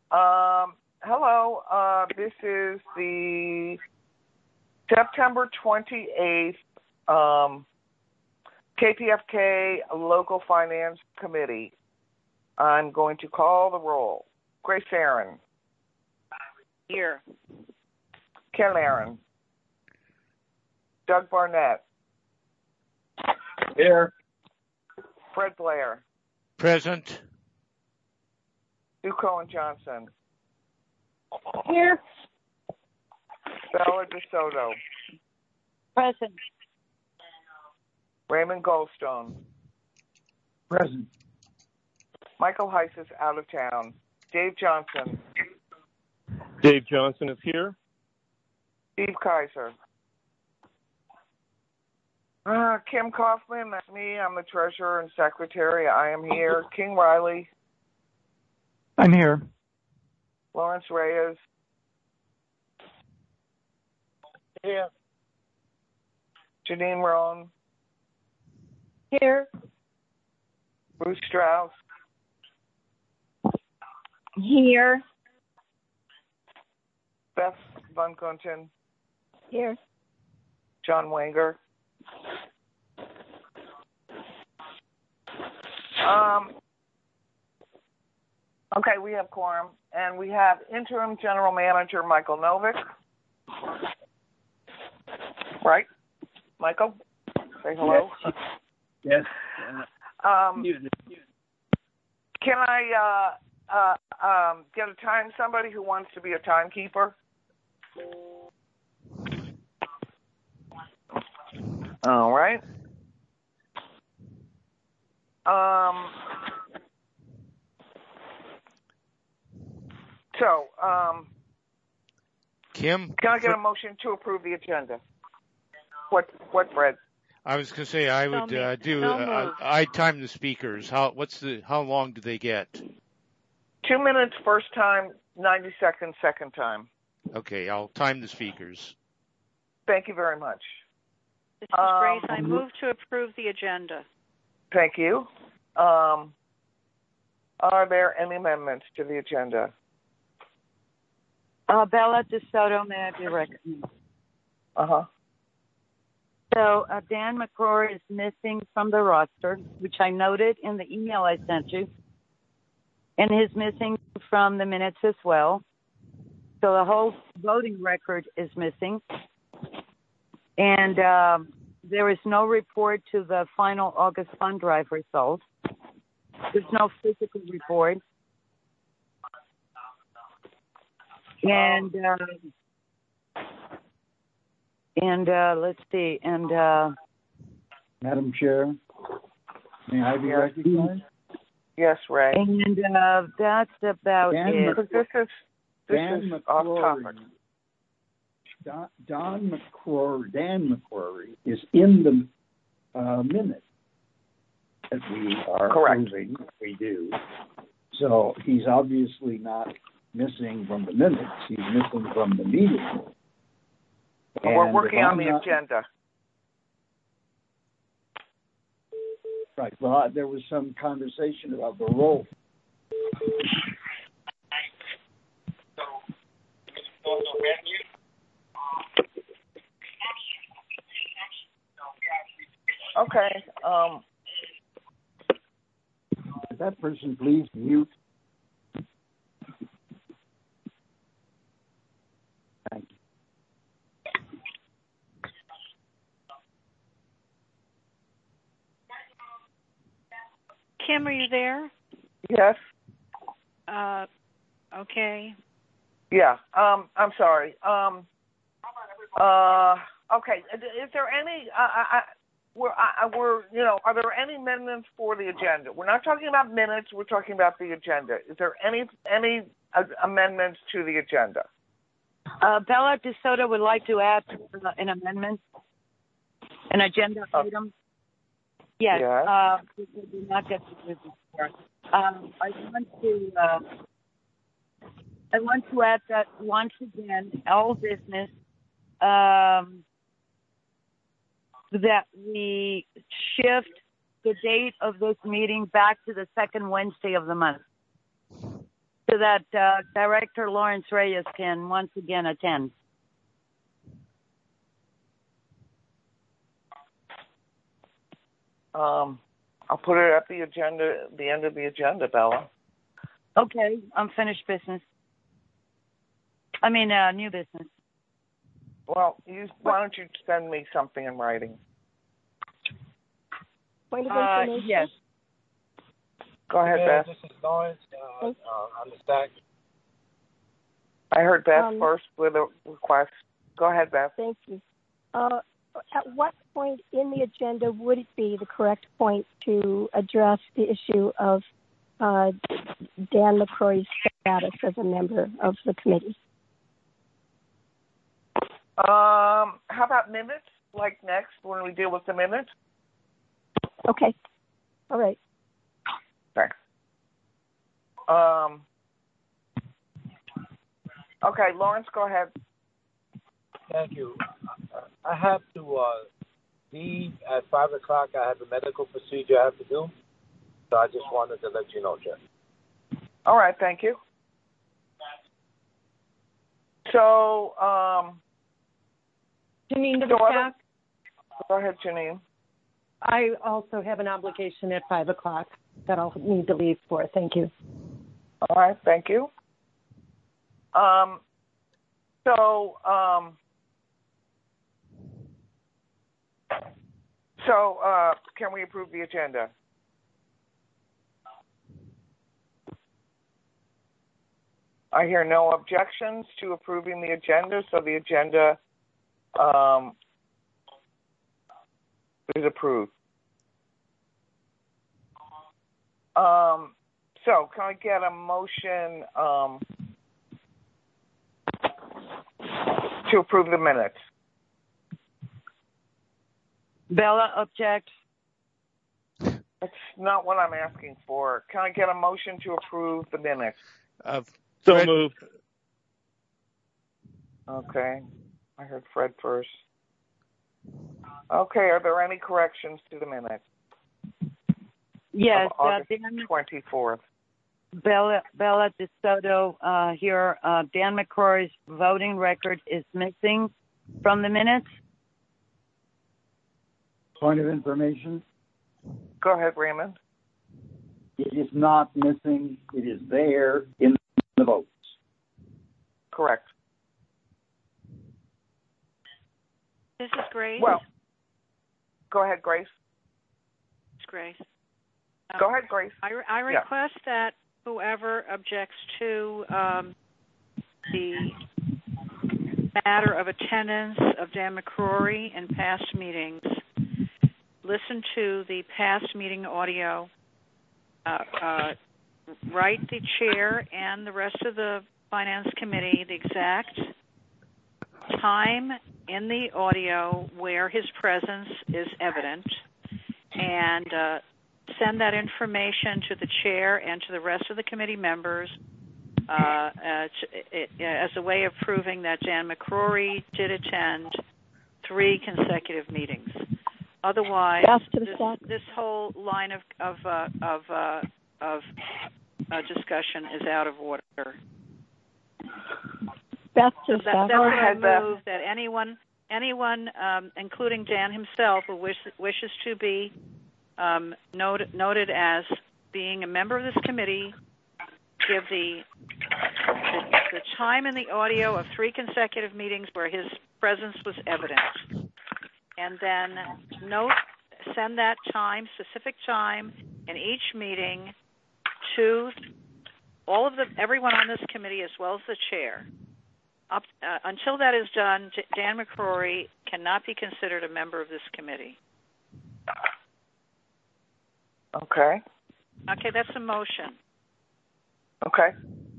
Hello. This is the September 28th KPFK Local Finance Committee. I'm going to call the roll. Grace Aaron. Here. Ken Aaron. Doug Barnett. Here. Fred Blair. Present. Sue Cohen Johnson. Here. Bella DeSoto. Present. Raymond Goldstone. Present. Michael Heiss is out of town. Dave Johnson. Dave Johnson is here. Steve Kaiser. Kim Kaufman, that's me. I'm the treasurer and secretary. I am here. King Riley. I'm here. Lawrence Reyes. Here. Janine Rohn. Here. Bruce Strauss. Here. Beth Von Gunten. Here. John Wanger. Okay, we have quorum, and we have interim general manager Michael Novick. Right, Michael? Say hello. Yes. Can I get a time? Somebody who wants to be a timekeeper. All right. Kim? Can I get a motion to approve the agenda? What, Fred? I was going to say I would I'd time the speakers. How long do they get? 2 minutes first time, 90 seconds second time. Okay, I'll time the speakers. Thank you very much. This is Grace. I move to approve the agenda. Thank you. Are there any amendments to the agenda? Bella DeSoto, may I be recognized? Uh-huh. So Dan McCrory is missing from the roster, which I noted in the email I sent you. And he's missing from the minutes as well. So the whole voting record is missing. And there is no report to the final August fund drive results. There's no physical report. And let's see. And Madam Chair, may I be recognized? Yes, Ray. And that's about it. This is off topic. Dan McCrory is in the minute that we are approving. We do. So he's obviously not missing from the minutes. He's missing from the meeting. We're working on the agenda. Right. Well, there was some conversation about the role. Okay. Could that person please mute? Thank you. Kim, are you there? Yes. Okay. Yeah. I'm sorry. Okay. Is there any? Are there any amendments for the agenda? We're not talking about minutes. We're talking about the agenda. Is there any amendments to the agenda? Bella DeSoto would like to add an amendment, an agenda item. Yes. We did not get to this before. I want to add that once again, all business that we shift the date of this meeting back to the second Wednesday of the month. so that Director Lawrence Reyes can once again attend. I'll put it at the agenda, the end of the agenda, Bella. Okay, unfinished business. I mean, new business. Well, why don't you send me something in writing? Point of information? Yes. Go ahead, Beth. This is Lawrence on the stack. I heard Beth first with a request. Go ahead, Beth. Thank you. At what point in the agenda would it be the correct point to address the issue of Dan McCrory's status as a member of the committee? How about minutes? Like next, when we deal with the minutes? Okay. All right. Thanks. Okay, Lawrence, go ahead. Thank you. I have to leave at 5 o'clock. I have a medical procedure I have to do. So I just wanted to let you know, Jeff. All right, thank you. So, Janine, to go ahead, Janine. I also have an obligation at 5 o'clock that I'll need to leave for. Thank you. All right, thank you. Can we approve the agenda? I hear no objections to approving the agenda, so the agenda is approved. So can I get a motion to approve the minutes? Bella objects. That's not what I'm asking for. Can I get a motion to approve the minutes? So moved. Okay. I heard Fred first. Okay. Are there any corrections to the minutes? Yes. August 24th. Bella DeSoto here. Dan McCrory's voting record is missing from the minutes. Point of information. Go ahead, Raymond. It is not missing. It is there in the votes. Correct. This is Grace. Well, go ahead, Grace. It's Grace. Go ahead, Grace. I request that whoever objects to the matter of attendance of Dan McCrory in past meetings listen to the past meeting audio, write the chair and the rest of the Finance Committee the exact time in the audio where his presence is evident, and send that information to the chair and to the rest of the committee members as a way of proving that Dan McCrory did attend 3 consecutive meetings. Otherwise, this whole line of discussion is out of order. That's what I move, that anyone, including Dan himself, who wishes to be noted as being a member of this committee, give the time in the audio of 3 consecutive meetings where his presence was evident, and then send that time, specific time, in each meeting to everyone on this committee as well as the chair. Until that is done, Dan McCrory cannot be considered a member of this committee. Okay. Okay, that's a motion. Okay.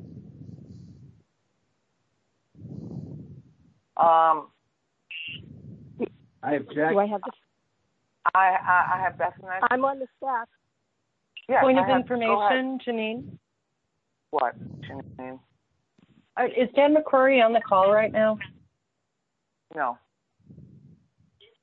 I object. Do I have the? I have Beth next. I'm on the staff. Yeah, Point of information, Janine. What, Janine? Is Dan McCrory on the call right now? No.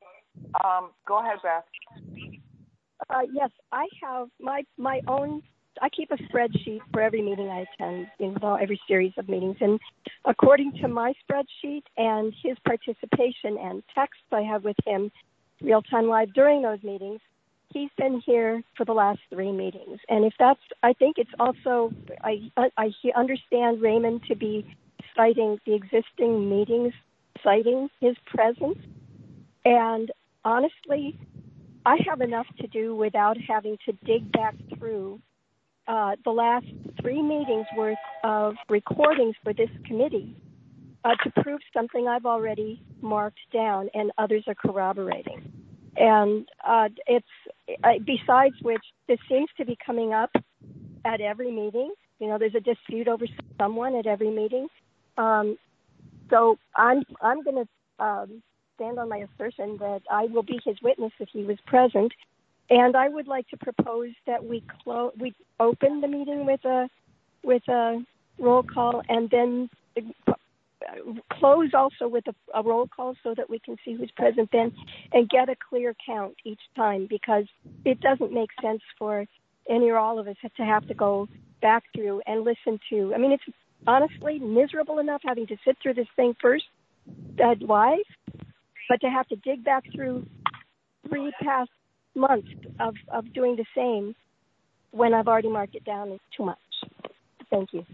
Go ahead, Beth. Yes, I have my own keep a spreadsheet for every meeting I attend, every series of meetings. And according to my spreadsheet and his participation and texts I have with him real-time live during those meetings, he's been here for the last 3 meetings. And if that's, I think it's also, I understand Raymond to be citing the existing meetings, citing his presence. And honestly, I have enough to do without having to dig back through the last 3 meetings worth of recordings for this committee to prove something I've already marked down and others are corroborating. And besides which, this seems to be coming up at every meeting. There's a dispute over someone at every meeting. So I'm going to stand on my assertion that I will be his witness if he was present. And I would like to propose that we open the meeting with a roll call and then close also with a roll call so that we can see who's present then and get a clear count each time, because it doesn't make sense for any or all of us to have to go back through and listen to. I mean, it's honestly miserable enough having to sit through this thing first live, but to have to dig back through 3 past months of doing the same when I've already marked it down is too much. Thank you.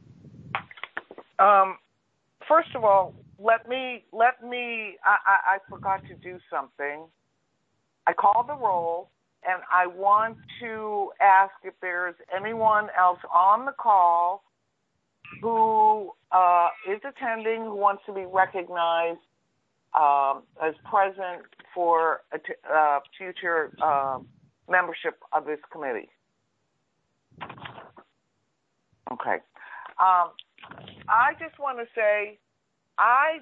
First of all, let me. I forgot to do something. I called the roll, and I want to ask if there's anyone else on the call who is attending who wants to be recognized as present for a future membership of this committee. Okay. I just want to say I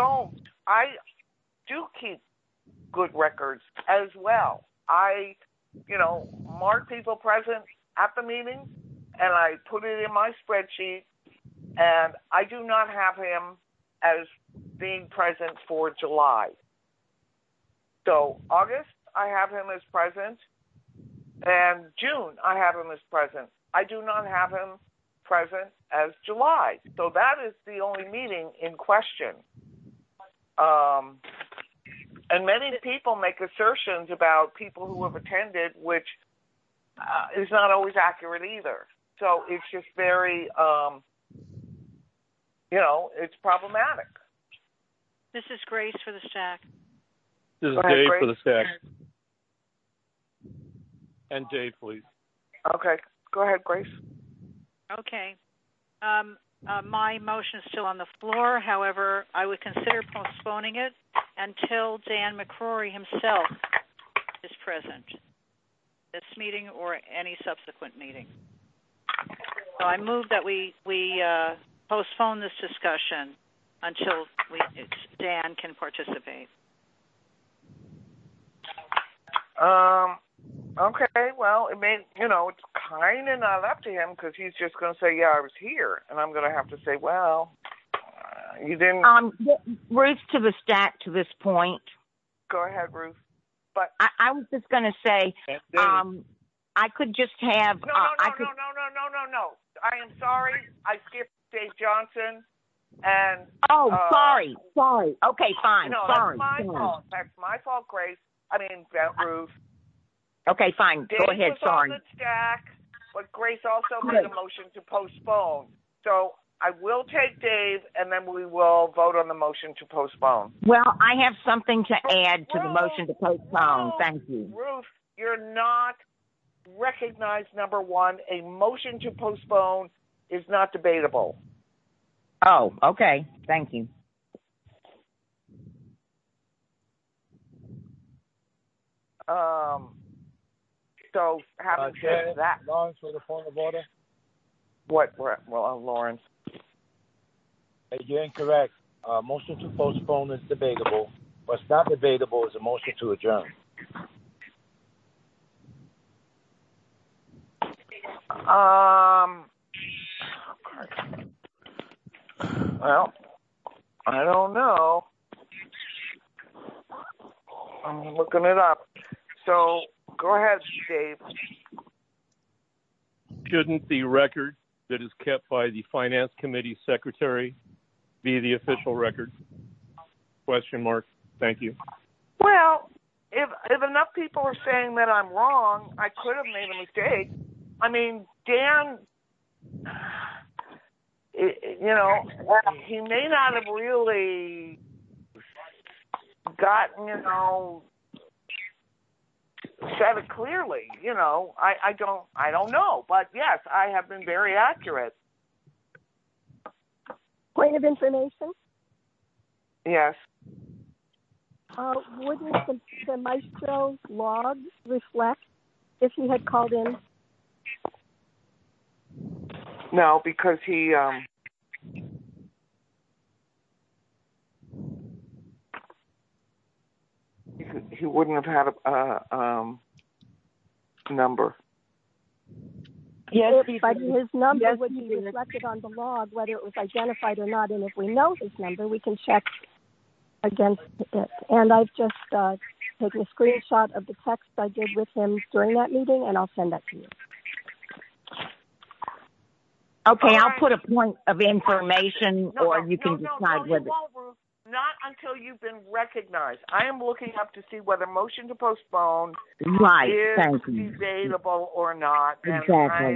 do keep good records as well. I, mark people present at the meeting, and I put it in my spreadsheet, and I do not have him as being present for July. So August, I have him as present, and June, I have him as present. I do not have him present as July. So that is the only meeting in question. And many people make assertions about people who have attended, which is not always accurate either. So it's just very, it's problematic. This is Grace for the STAC. This is Dave for the STAC. And Dave, please. Okay. Go ahead, Grace. Okay. My motion is still on the floor. However, I would consider postponing it until Dan McCrory himself is present, this meeting or any subsequent meeting. So I move that we postpone this discussion until Dan can participate. Okay, well, it may, it's kind of not up to him because he's just going to say, yeah, I was here. And I'm going to have to say, well, you didn't. Ruth, to the STAC to this point. Go ahead, Ruth. But I was just going to say, I could just have. No. I am sorry. I skipped Dave Johnson. And sorry. Okay, fine. No, sorry. That's my fault. That's my fault, Grace. Ruth. Okay, fine. Dave Go ahead. Was sorry. On the STAC, but Grace also made a motion to postpone. So I will take Dave, and then we will vote on the motion to postpone. Well, I have something to add to the motion to postpone. Thank you. Ruth, you're not recognized, number one. A motion to postpone is not debatable. Oh, okay. Thank you. So having said that, Lawrence, with a point of order. What? Well, Lawrence. You're incorrect. Motion to postpone is debatable. What's not debatable is a motion to adjourn. Well, I don't know. I'm looking it up. So go ahead, Dave. shouldn't the record that is kept by the Finance Committee Secretary be the official record? Question mark. Thank you. Well, if enough people are saying that I'm wrong, I could have made a mistake. I mean, Dan, he may not have really gotten, said it clearly. I don't know, but yes, I have been very accurate. Point of information? Yes. Wouldn't the Maestro log reflect if he had called in? No, because he wouldn't have had a number. Yes, but his number would be reflected on the log, whether it was identified or not. And if we know his number, we can check against it. And I've just taken a screenshot of the text I did with him during that meeting, and I'll send that to you. Okay, I'll put a point of information, or you can decide whether. Not until you've been recognized. I am looking up to see whether motion to postpone is debatable or not. Exactly.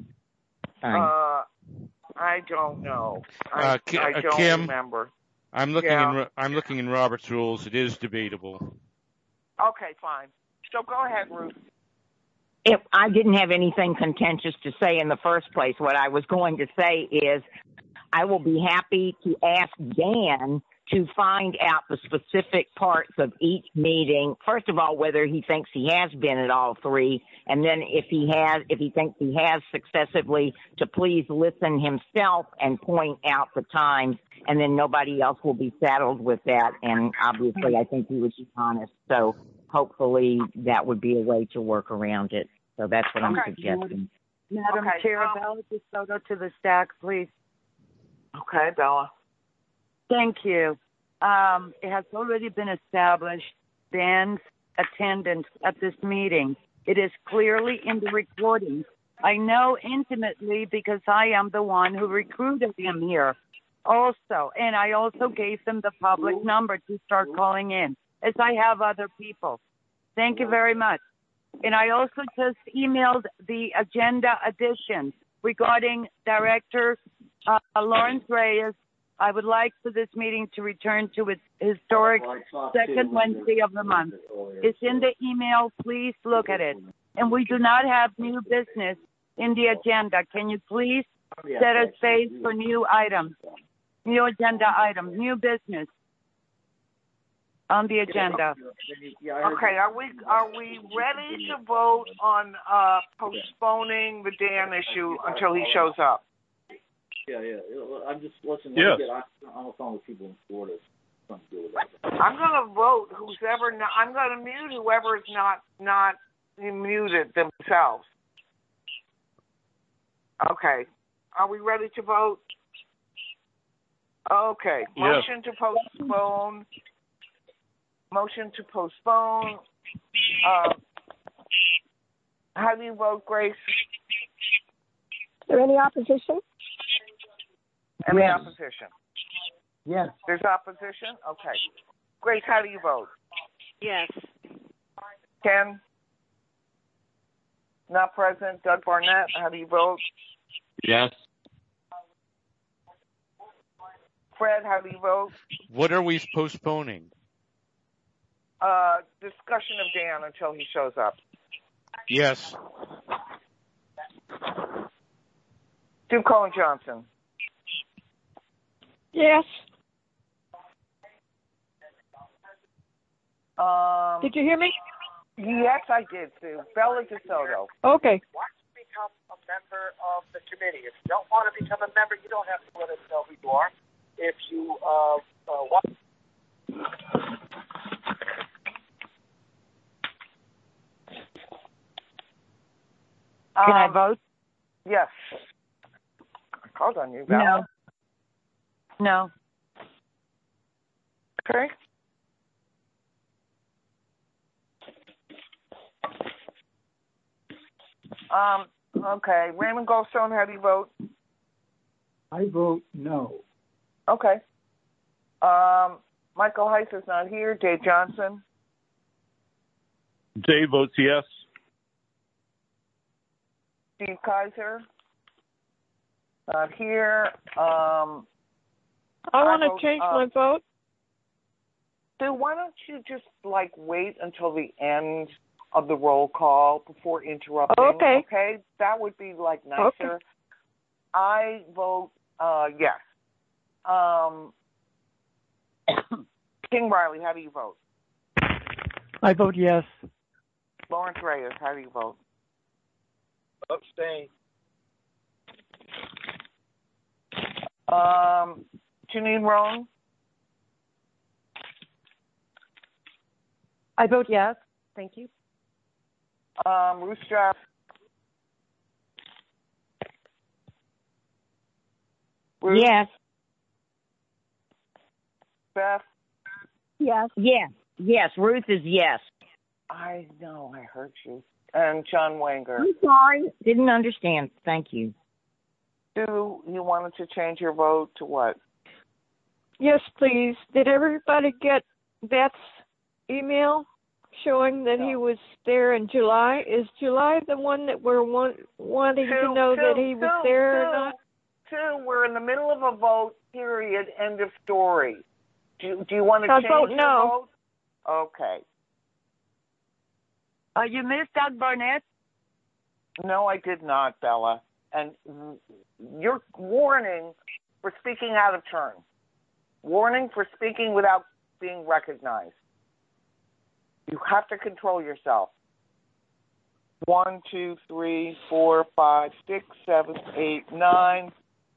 I don't know. I don't remember. I'm looking in Robert's rules. It is debatable. Okay, fine. So go ahead, Ruth. If I didn't have anything contentious to say in the first place, what I was going to say is I will be happy to ask Dan to find out the specific parts of each meeting. First of all, whether he thinks he has been at all three, and then if he thinks he has successively, to please listen himself and point out the times, and then nobody else will be saddled with that. And obviously, I think he was honest. So hopefully that would be a way to work around it. So that's what I'm suggesting. Madam Chair, Bella DeSoto to the stack, please. Okay, Bella. Thank you. It has already been established Dan's attendance at this meeting. It is clearly in the recording. I know intimately because I am the one who recruited him here also. And I also gave them the public number to start calling in, as I have other people. Thank you very much. And I also just emailed the agenda additions regarding Director Lawrence Reyes. I would like for this meeting to return to its historic second Wednesday of the month. It's in the email. Please look at it. And we do not have new business in the agenda. Can you please set a space for new items, new agenda items, new business on the agenda? Okay, are we ready to vote on postponing the Dan issue until he shows up? Yeah. I'm just listening. Yes. I'm on the phone with people in Florida. I'm going to vote I'm going to mute whoever is not muted themselves. Okay. Are we ready to vote? Okay. Motion to postpone. Motion to postpone. How do you vote, Grace? Is there any opposition? Any opposition? Yes. There's opposition? Okay. Grace, how do you vote? Yes. Ken? Not present. Doug Barnett, how do you vote? Yes. Fred, how do you vote? What are we postponing? Discussion of Dan until he shows up. Yes. Sue Cohen-Johnson. Yes. Did you hear me? Yes, I did, Sue. Bella DeSoto. Okay. Want to become a member of the committee. If you don't want to become a member, you don't have to let us know who you are. If you want... Can I vote? Yes. I called on you, Bella. No. Okay. Okay. Raymond Goldstone, how do you vote? I vote no. Okay. Michael Heiss is not here. Dave Johnson? Dave votes yes. Steve Kaiser? Not here. I want to change my vote. So why don't you just wait until the end of the roll call before interrupting? Okay. Okay, that would be nicer. Okay. I vote yes. King Riley, how do you vote? I vote yes. Lawrence Reyes, how do you vote? Abstain. Janine Roan? I vote yes. Thank you. Ruth Straff? Ruth? Yes. Beth? Yes. Yes. Yes. Ruth is yes. I know, I heard you. And John Wanger? I'm sorry. Didn't understand. Thank you. Sue, you wanted to change your vote to what? Yes, please. Did everybody get Beth's email showing that he was there in July? Is July the one that we're wanting to know that he was there or not? Sue, we're in the middle of a vote, period, end of story. Do you want to change vote your no. vote? Okay. You missed Doug Barnett? No, I did not, Bella. And you're warning for speaking out of turn. Warning for speaking without being recognized. You have to control yourself. 1, 2, 3, 4, 5, 6, 7, 8, 9.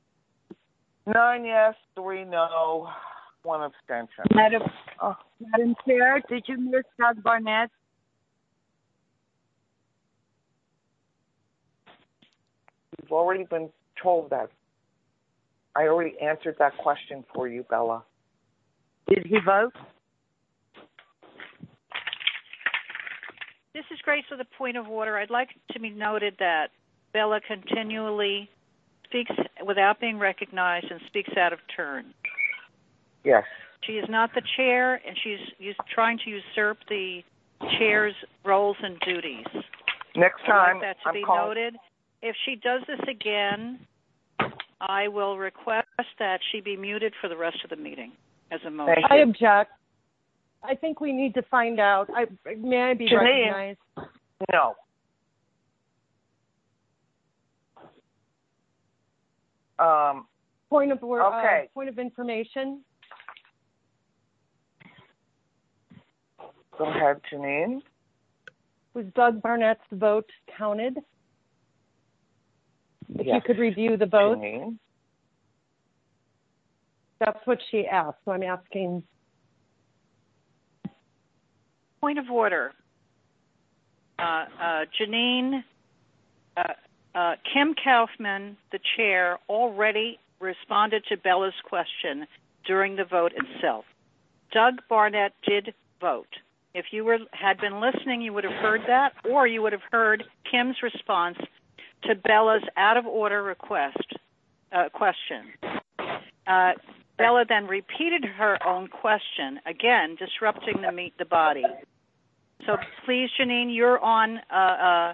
9 yes, 3 no, 1 abstention. Madam Chair, did you miss Doug Barnett? You've already been told that. I already answered that question for you, Bella. Did he vote? This is Grace with a point of order. I'd like to be noted that Bella continually speaks without being recognized and speaks out of turn. Yes. She is not the chair, and she's trying to usurp the chair's roles and duties. Next time, I'd like that to be noted. If she does this again, I will request that she be muted for the rest of the meeting as a motion. I object. I think we need to find out. May I be recognized? No. Point of order. Okay. Point of information. Go ahead, Janine. Was Doug Barnett's vote counted? If you could review the vote. Janine. That's what she asked, so I'm asking. Point of order. Janine, Kim Kaufman, the chair, already responded to Bella's question during the vote itself. Doug Barnett did vote. If you had been listening, you would have heard that, or you would have heard Kim's response to Bella's out-of-order question. Bella then repeated her own question, again, disrupting the body. So please, Janine, you're on. Are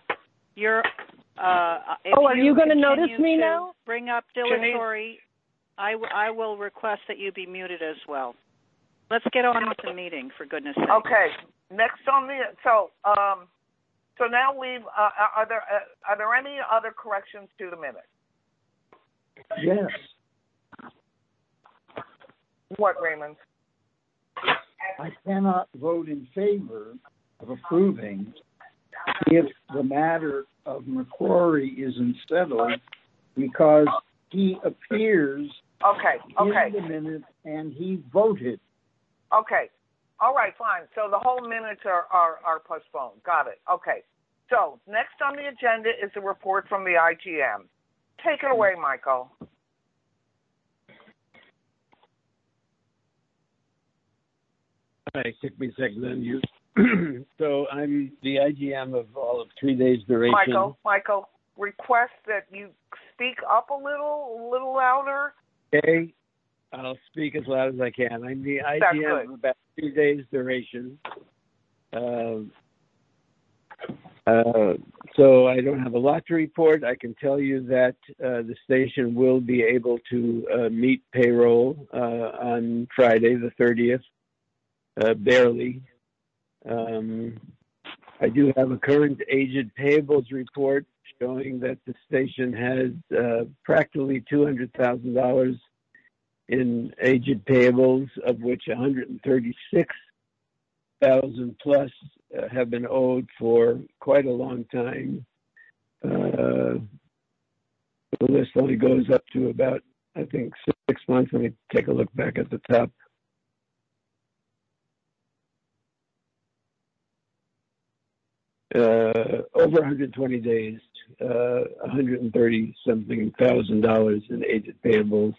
you going to notice me now? Bring up dilatory. I will request that you be muted as well. Let's get on with the meeting, for goodness sake. Okay. Next on the so now we've are there any other corrections to the minute? Yes. What, Raymond? I cannot vote in favor of approving if the matter of McCrory isn't settled because he appears in the minute and he voted. Okay. All right, fine. So the whole minutes are postponed. Got it. Okay. So next on the agenda is a report from the IGM. Take it away, Michael. It took me a second to unmute. So I'm the IGM of all of 3 days duration. Michael, request that you speak up a little louder. Okay, I'll speak as loud as I can. I'm the IGM of about 2 days duration. So I don't have a lot to report. I can tell you that the station will be able to meet payroll on Friday, the 30th, barely. I do have a current aged payables report showing that the station has practically $200,000 in aged payables, of which 136,000 plus have been owed for quite a long time. The list only goes up to about, I think, 6 months. Let me take a look back at the top. Over 120 days, 130 something $1,000 in aged payables.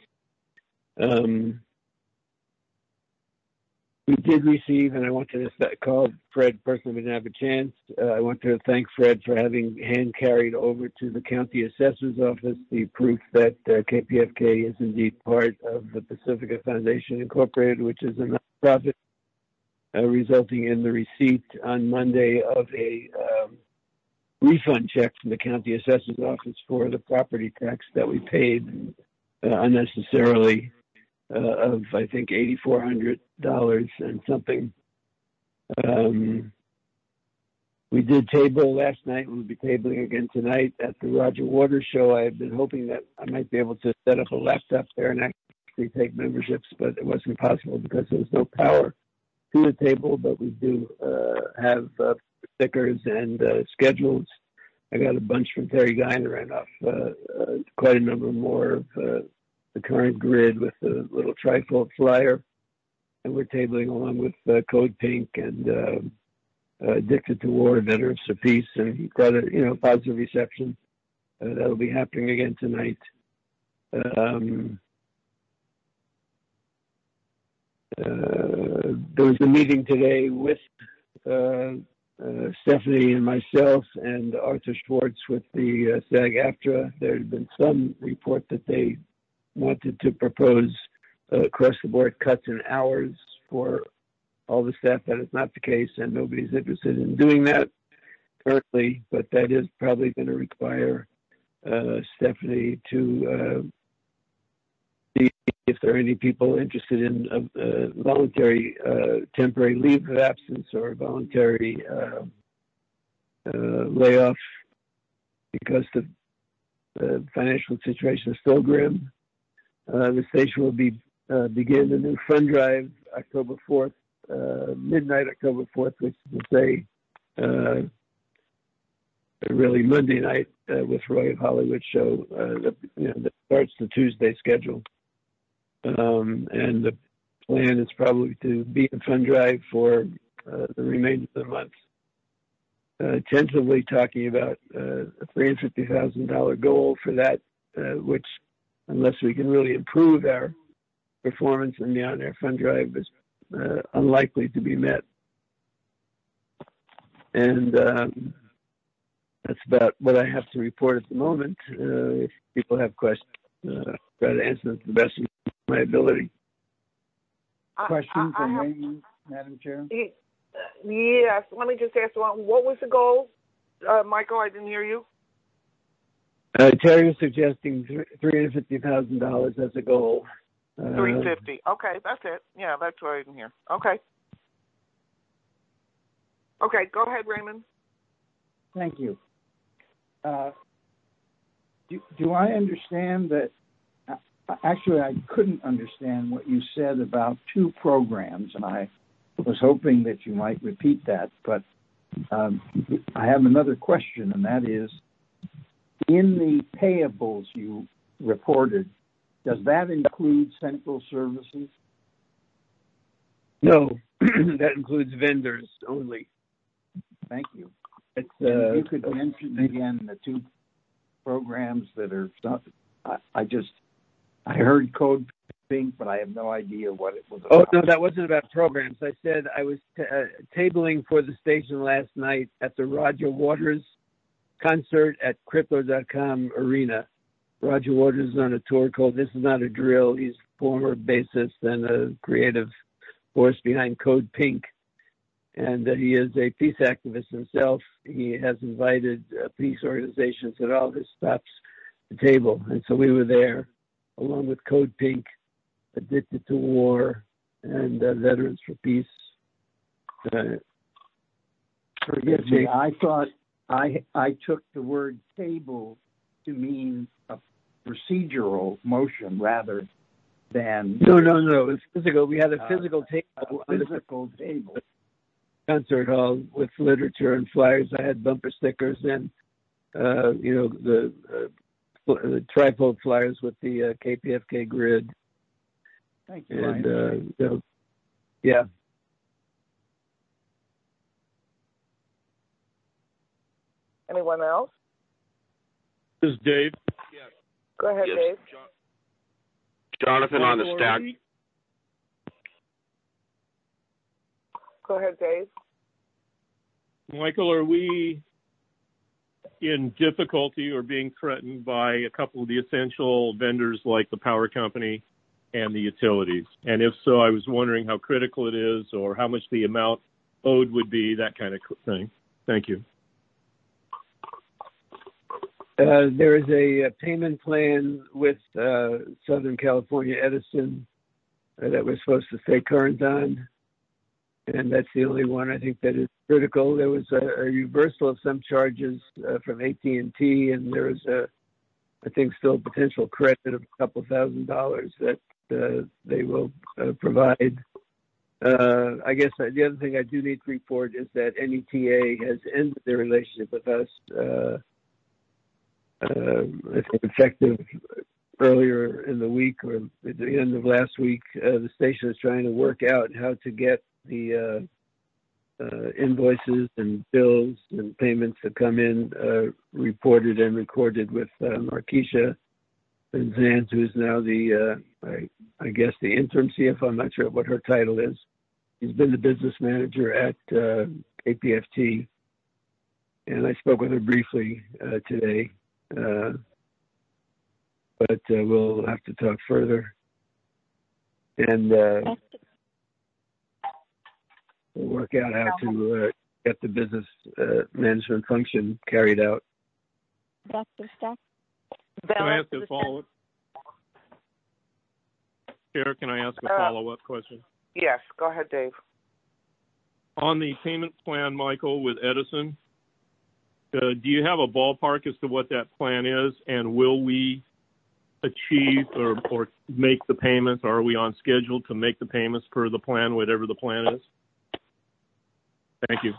We did receive, and I wanted to call Fred personally, didn't have a chance. I want to thank Fred for having hand carried over to the county assessor's office the proof that KPFK is indeed part of the Pacifica Foundation Incorporated, which is a nonprofit, resulting in the receipt on Monday of a refund check from the county assessor's office for the property tax that we paid unnecessarily of, I think, $8,400 and something. We did table last night. We'll be tabling again tonight at the Roger Waters show. I've been hoping that I might be able to set up a laptop there and actually take memberships, but it wasn't possible because there was no power to the table. But we do have stickers and schedules. I got a bunch from Terry Guy and ran off quite a number more of the current grid with the little trifold flyer, and we're tabling along with Code Pink and Addicted to War, Veterans for Peace, and he got a positive reception. That'll be happening again tonight. There was a meeting today with Stephanie and myself and Arthur Schwartz with the SAG-AFTRA. There had been some report that they wanted to propose across-the-board cuts in hours for all the staff. That is not the case, and nobody's interested in doing that currently, but that is probably going to require Stephanie to see if there are any people interested in voluntary temporary leave of absence or voluntary layoff because the financial situation is still grim. The station will begin the new fund drive October 4th, midnight October 4th, which is to say really Monday night with Roy of Hollywood show that starts the Tuesday schedule. And the plan is probably to be in fund drive for the remainder of the month. Tentatively talking about a $350,000 goal for that, which, unless we can really improve our performance in the on-air fund drive, is unlikely to be met. And that's about what I have to report at the moment. If people have questions, I'll try to answer them to the best of my ability. Question from Raymond, Madam Chair? Yes. Let me just ask one. What was the goal, Michael? I didn't hear you. Terry was suggesting $350,000 as a goal. $350. Okay, that's it. Yeah, that's what I didn't hear. Okay. Okay, go ahead, Raymond. Thank you. Do I understand that? Actually, I couldn't understand what you said about two programs, and I was hoping that you might repeat that. But I have another question, and that is, in the payables you reported, does that include central services? No, that includes vendors only. Thank you. If you could mention again the two programs that are. I heard Code Pink, but I have no idea what it was about. Oh, no, that wasn't about programs. I said I was tabling for the station last night at the Roger Waters concert at Crypto.com Arena. Roger Waters is on a tour called This Is Not a Drill. He's former bassist and a creative force behind Code Pink. And he is a peace activist himself. He has invited peace organizations at all his stops to the table. And so we were there, along with Code Pink, Addicted to War, and Veterans for Peace. Forgive me, I thought I took the word table to mean a procedural motion rather than... No. It's physical. We had a physical table. Physical table. Concert hall with literature and flyers. I had bumper stickers and, the trifold flyers with the KPFK grid. Thank you, and, yeah. Anyone else? This is Dave. Yes. Go ahead, Dave. Jonathan on the stack. Go ahead, Dave. Michael, are we in difficulty or being threatened by a couple of the essential vendors like the power company and the utilities? And if so, I was wondering how critical it is or how much the amount owed would be, that kind of thing. Thank you. There is a payment plan with Southern California Edison that we're supposed to stay current on. And that's the only one I think that is critical. There was a reversal of some charges from AT&T, and there was I think still a potential credit of a couple $1,000 that they will provide. I guess the other thing I do need to report is that NETA has ended their relationship with us. I think effective earlier in the week or at the end of last week. The station is trying to work out how to get the invoices and bills and payments that come in reported and recorded with Markeisha Zant, who is now the, I guess, the interim CFO. I'm not sure what her title is. She's been the business manager at KPFT, and I spoke with her briefly today. But we'll have to talk further. And we'll work out how to get the business management function carried out. Dr. Stack? Can I ask a follow-up? Chair, can I ask a follow-up question? Yes, go ahead, Dave. On the payment plan, Michael, with Edison, do you have a ballpark as to what that plan is, and will we achieve or make the payments? Or are we on schedule to make the payments per the plan, whatever the plan is? Thank you.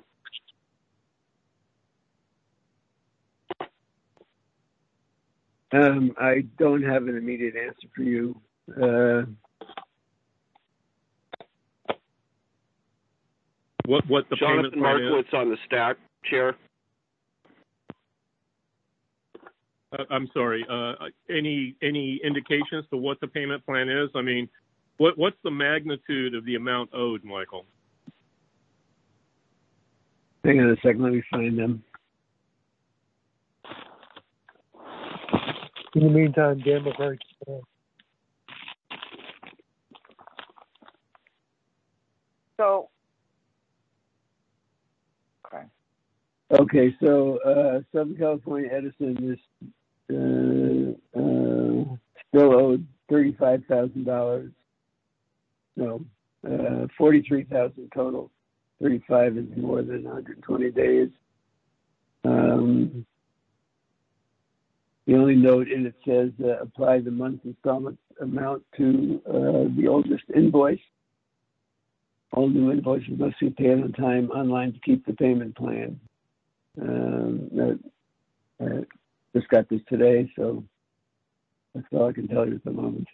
I don't have an immediate answer for you. What the Jonathan payment plan Markowitz is? on the stack, Chair. I'm sorry. Any indications as to what the payment plan is? I mean, what's the magnitude of the amount owed, Michael? Hang on a second. Let me find them. In the meantime, Dan McCrory. So, okay, so Southern California Edison is still owed $35,000. No, $43,000 total. 35 is more than 120 days. The only note in it says apply the month's installment amount to the oldest invoice. All new invoices must be paid on time online to keep the payment plan. Just got this today, so that's all I can tell you at the moment.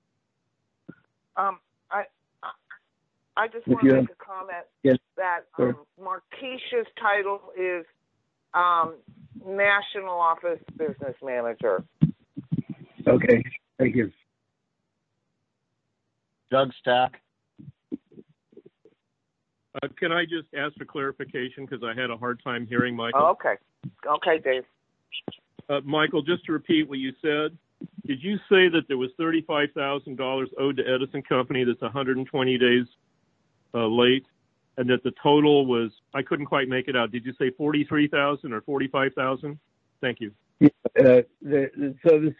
I just want to make a comment that Markeisha's title is National Office Business Manager. Okay, thank you. Doug Stack. Can I just ask for clarification because I had a hard time hearing Michael? Oh, okay. Okay, Dave. Michael, just to repeat what you said, did you say that there was $35,000 owed to Edison Company that's 120 days late, and that the total was, I couldn't quite make it out. Did you say 43,000 or 45,000? Thank you. So the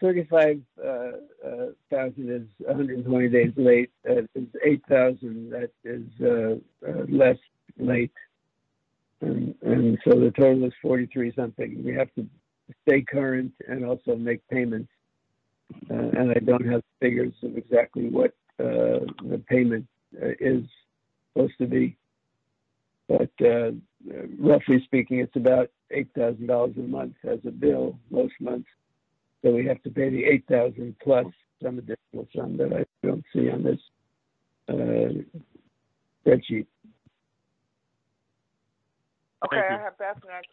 35,000 is 120 days late. Is 8,000 that is less late, and so the total is 43 something. We have to stay current and also make payments, and I don't have figures of exactly what the payment is supposed to be, but roughly speaking, it's about $8,000 a month as a bill most months. So we have to pay the $8,000 plus some additional sum that I don't see on this spreadsheet. Okay, I have Beth next.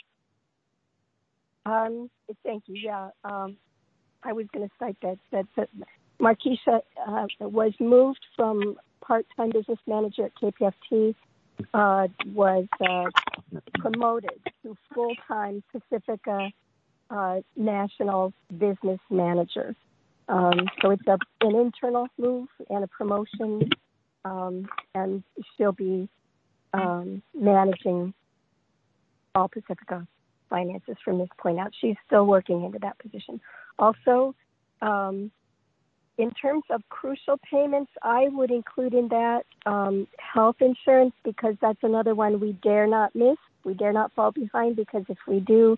Thank you. Yeah, I was going to cite that Markeisha was moved from part-time business manager at KPFT. Was promoted to full-time Pacifica national business manager. So it's an internal move and a promotion, and she'll be managing all Pacifica finances from this point out. She's still working into that position. Also, in terms of crucial payments, I would include in that health insurance, because that's another one we dare not miss. We dare not fall behind, because if we do,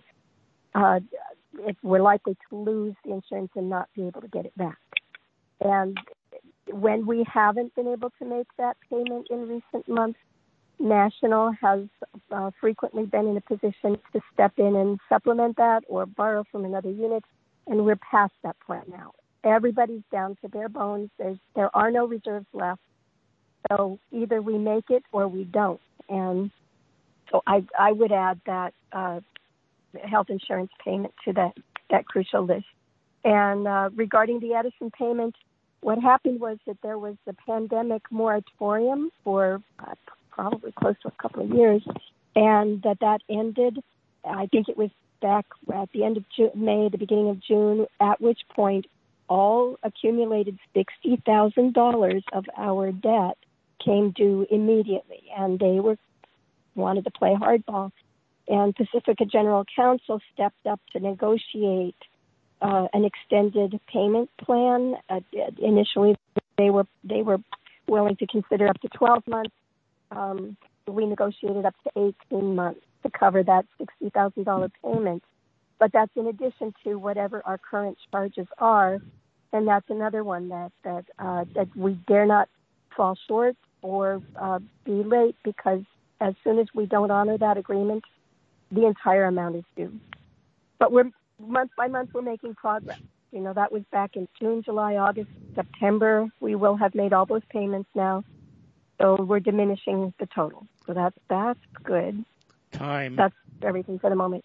we're likely to lose the insurance and not be able to get it back. And when we haven't been able to make that payment in recent months, National has frequently been in a position to step in and supplement that or borrow from another unit, and we're past that point now. Everybody's down to bare bones. There are no reserves left. So either we make it or we don't. And so I would add that health insurance payment to that crucial list. And regarding the Edison payment, what happened was that there was the pandemic moratorium for probably close to a couple of years, and that ended. I think it was back at the end of May, the beginning of June, at which point all accumulated $60,000 of our debt came due immediately, and they wanted to play hardball. And Pacifica General Counsel stepped up to negotiate an extended payment plan. Initially, they were willing to consider up to 12 months. We negotiated up to 18 months to cover that $60,000 payment. But that's in addition to whatever our current charges are, and that's another one that we dare not fall short or be late, because as soon as we don't honor that agreement, the entire amount is due. But we're month by month we're making progress. You know, that was back in June, July, August, September. We will have made all those payments now, so we're diminishing the total. So that's good. That's everything for the moment.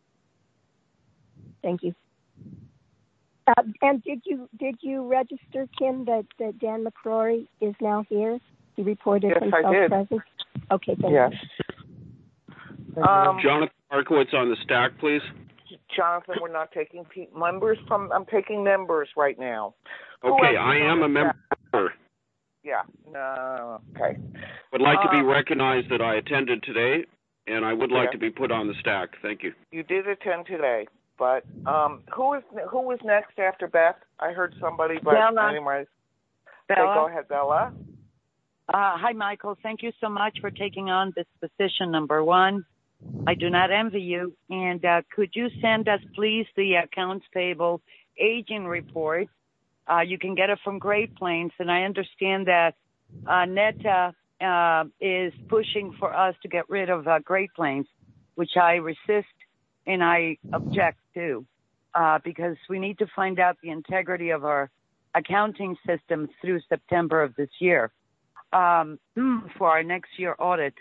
Thank you. And did you register, Kim, that Dan McCrory is now here? He reported himself present. Okay, thank you. Jonathan Markowitz on the stack, please. Jonathan, we're not taking members I'm taking members right now. Okay, I am a member. Yeah. No. Okay. Would like to be recognized that I attended today, and I would like to be put on the stack. Thank you. You did attend today, but who was next after Beth? I heard somebody, but anyways. Bella. Okay, go ahead, Bella. Hi, Michael. Thank you so much for taking on this position, number one. I do not envy you. And could you send us, please, the accounts payable aging report? You can get it from Great Plains, and I understand that NETA is pushing for us to get rid of Great Plains, which I resist and I object to, because we need to find out the integrity of our accounting system through September of this year for our next year audit.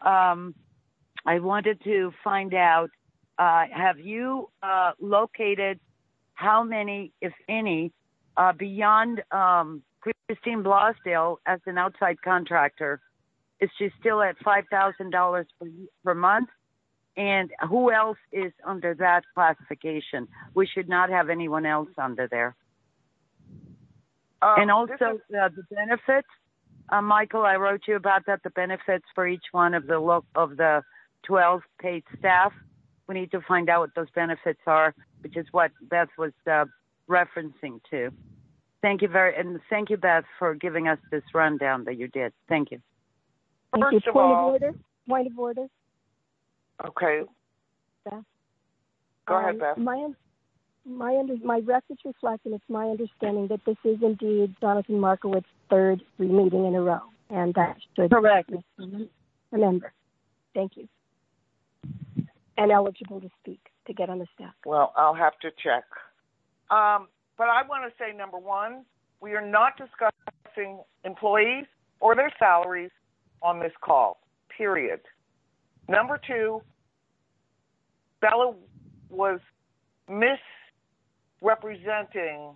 I wanted to find out, have you located how many, if any, beyond Christine Blosdale as an outside contractor, Is she still at $5,000 per month? And who else is under that classification? We should not have anyone else under there. And also the benefits. Michael, I wrote you about that, the benefits for each one of the 12 paid staff. We need to find out what those benefits are, which is what Beth was referencing to. Thank you thank you, Beth, for giving us this rundown that you did. Thank you. First of all, point of order. Okay. Beth? Go ahead, Beth. My records reflect, and it's my understanding that this is indeed Jonathan Markowitz's third meeting in a row, and that should correct. Remember. Thank you. And eligible to speak to get on the staff. Well, I'll have to check. But I want to say, number one, we are not discussing employees or their salaries on this call, period. Number two, Bella was misrepresenting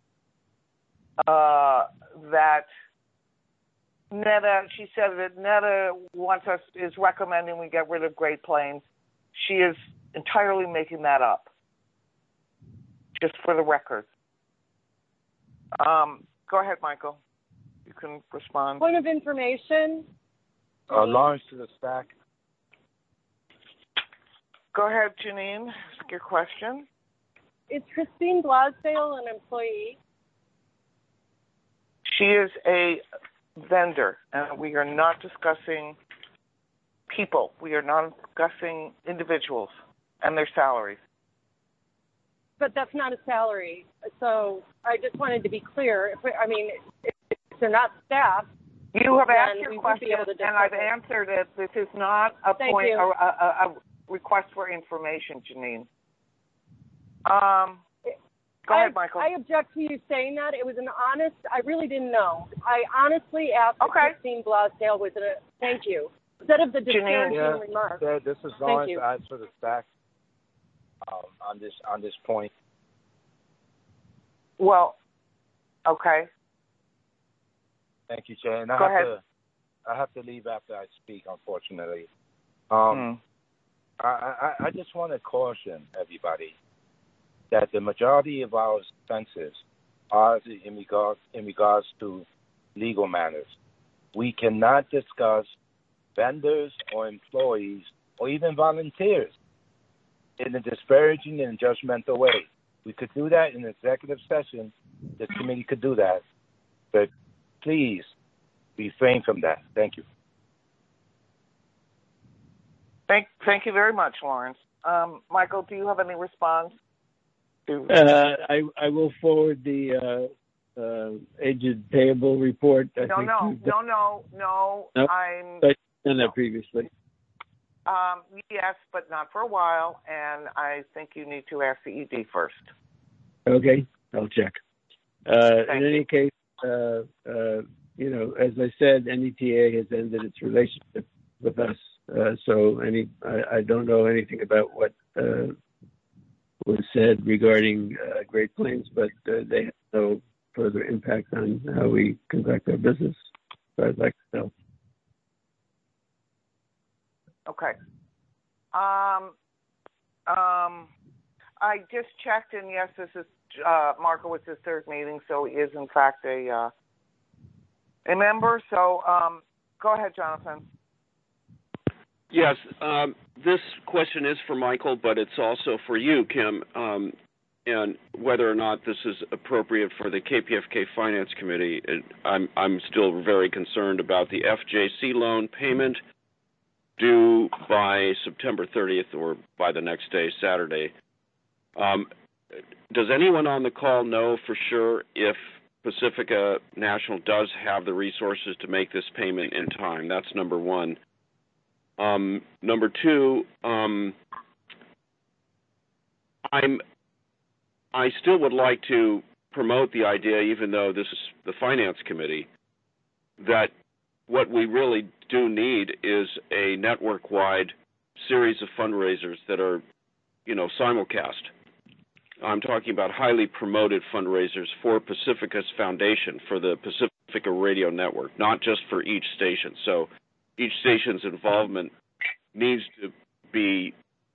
that Netta, she said that Netta is recommending we get rid of Great Plains. She is entirely making that up, just for the record. Go ahead, Michael. You can respond. Point of information. Lawrence to the stack. Go ahead, Janine. Ask your question. Is Christine Blasdale an employee? She is a vendor, and we are not discussing people. We are not discussing individuals and their salaries. But that's not a salary. So I just wanted to be clear. If they're not staff, you have asked your question, and I've answered it. This is not a request for information, Janine. Go ahead, Michael. I object to you saying that. It was an honest, I really didn't know. I honestly asked if Christine Blasdale was thank you. Instead of the disparaging remarks. Yeah, this is Lawrence to answer the stack on this point. Well, okay. Thank you, Jane. Go ahead. I have to leave after I speak, unfortunately. I just want to caution everybody that the majority of our expenses are in regards to legal matters. We cannot discuss vendors or employees or even volunteers in a disparaging and judgmental way. We could do that in executive session. This committee could do that. But please refrain from that. Thank you. Thank you very much, Lawrence. Michael, do you have any response? I will forward the aged payable report. No. I've done that previously. Yes, but not for a while, and I think you need to ask the ED first. Okay, I'll check. In any case, as I said, NETA has ended its relationship with us. So I don't know anything about what was said regarding Great Plains, but they have no further impact on how we conduct our business, as far as I can tell. Okay. I just checked, and yes, this is Markowitz's third meeting, so he is in fact a member. So go ahead, Jonathan. Yes, this question is for Michael, but it's also for you, Kim, and whether or not this is appropriate for the KPFK Finance Committee. I'm still very concerned about the FJC loan payment due by September 30th or by the next day, Saturday. Does anyone on the call know for sure if Pacifica National does have the resources to make this payment in time? That's number one. Number two, I still would like to promote the idea, even though this is the Finance Committee, that what we really do need is a network-wide series of fundraisers that are, simulcast. I'm talking about highly promoted fundraisers for Pacifica's foundation, for the Pacifica Radio Network, not just for each station. So each station's involvement needs to be,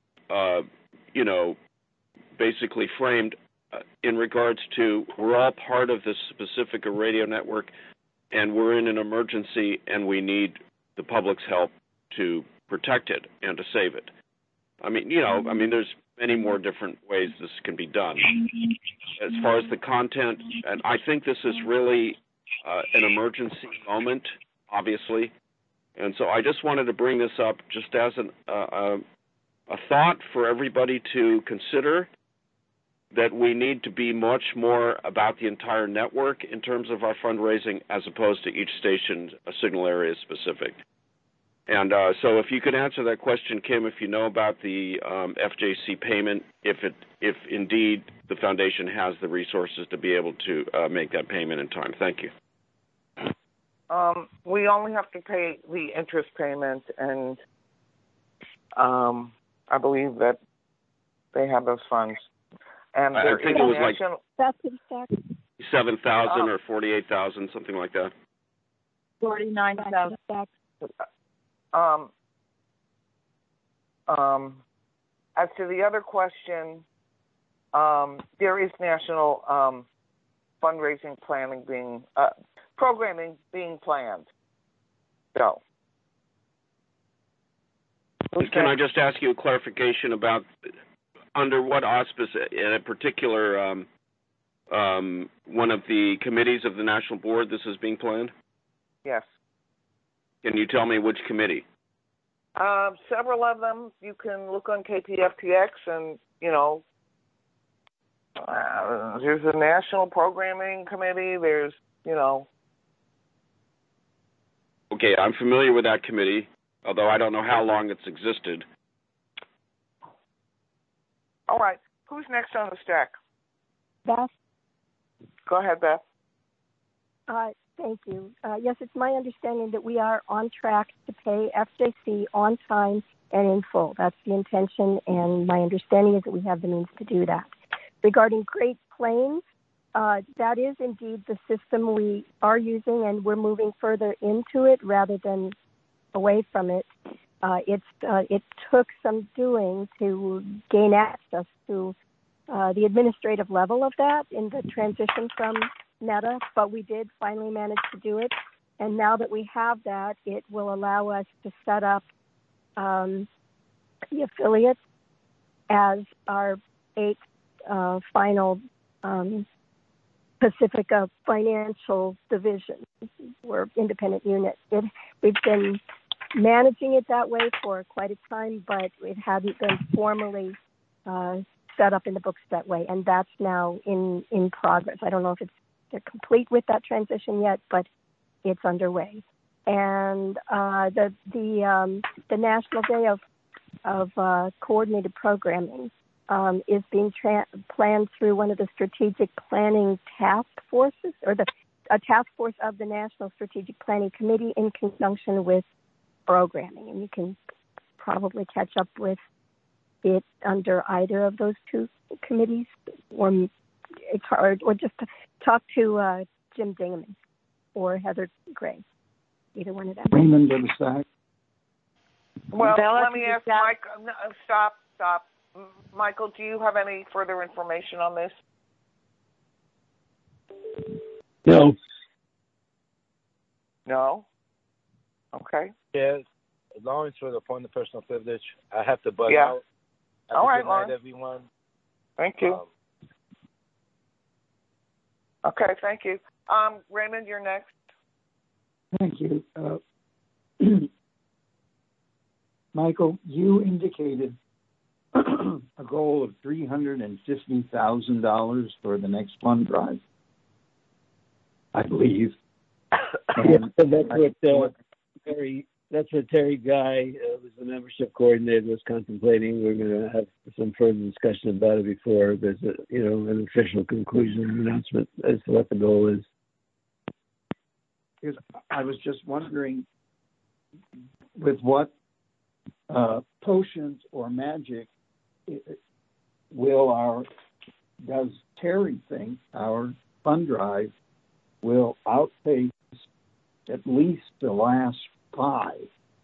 basically framed in regards to we're all part of this specific radio network, and we're in an emergency, and we need the public's help to protect it and to save it. There's many more different ways this can be done. As far as the content, and I think this is really an emergency moment, obviously, and so I just wanted to bring this up just as a thought for everybody to consider, that we need to be much more about the entire network in terms of our fundraising as opposed to each station, a signal area specific. And so if you could answer that question, Kim, if you know about the FJC payment, if indeed the foundation has the resources to be able to make that payment in time. Thank you. We only have to pay the interest payment, and I believe that they have those funds. And I think it was like that's exactly 7,000 or 48,000, something like that. 49,000. As to the other question, there is national fundraising programming being planned. So, can I just ask you a clarification about under what auspice in a particular one of the committees of the National Board this is being planned? Yes. Can you tell me which committee? Several of them. You can look on KPFTX, and there's a National Programming Committee. There's Okay, I'm familiar with that committee, although I don't know how long it's existed. All right. Who's next on the stack? Beth. Go ahead, Beth. Thank you. Yes, it's my understanding that we are on track to pay FJC on time and in full. That's the intention, and my understanding is that we have the means to do that. Regarding Great Plains, that is indeed the system we are using, and we're moving further into it rather than away from it. It took some doing to gain access to the administrative level of that in the transition from Meta, but we did finally manage to do it. And now that we have that, it will allow us to set up the affiliates as our 8 final Pacifica financial division or independent unit. We've been managing it that way for quite a time, but it hadn't been formally set up in the books that way, and that's now in progress. I don't know if they're complete with that transition yet, but it's underway. And the National Day of Coordinated Programming is being planned through one of the strategic planning task forces, or a task force of the National Strategic Planning Committee in conjunction with programming. And you can probably catch up with it under either of those two committees, or it's hard, or just talk to Jim Dingaman or Heather Gray, either one of them. Raymond to the stack. Well, let me ask Mike. Stop. Michael, do you have any further information on this? No. No? Okay. Yeah, Lawrence for the point of personal privilege. I have to bug out. All right, Good Lawrence. night, everyone. Thank you. Okay, thank you. Raymond, you're next. Thank you. Michael, you indicated a goal of $350,000 for the next fund drive, I believe. And that's what Terry Guy, was the membership coordinator, was contemplating. We're going to have some further discussion about it before there's an official conclusion and announcement as to what the goal is. Because I was just wondering, with what potions or magic does Terry think our fund drive will outpace at least the last 5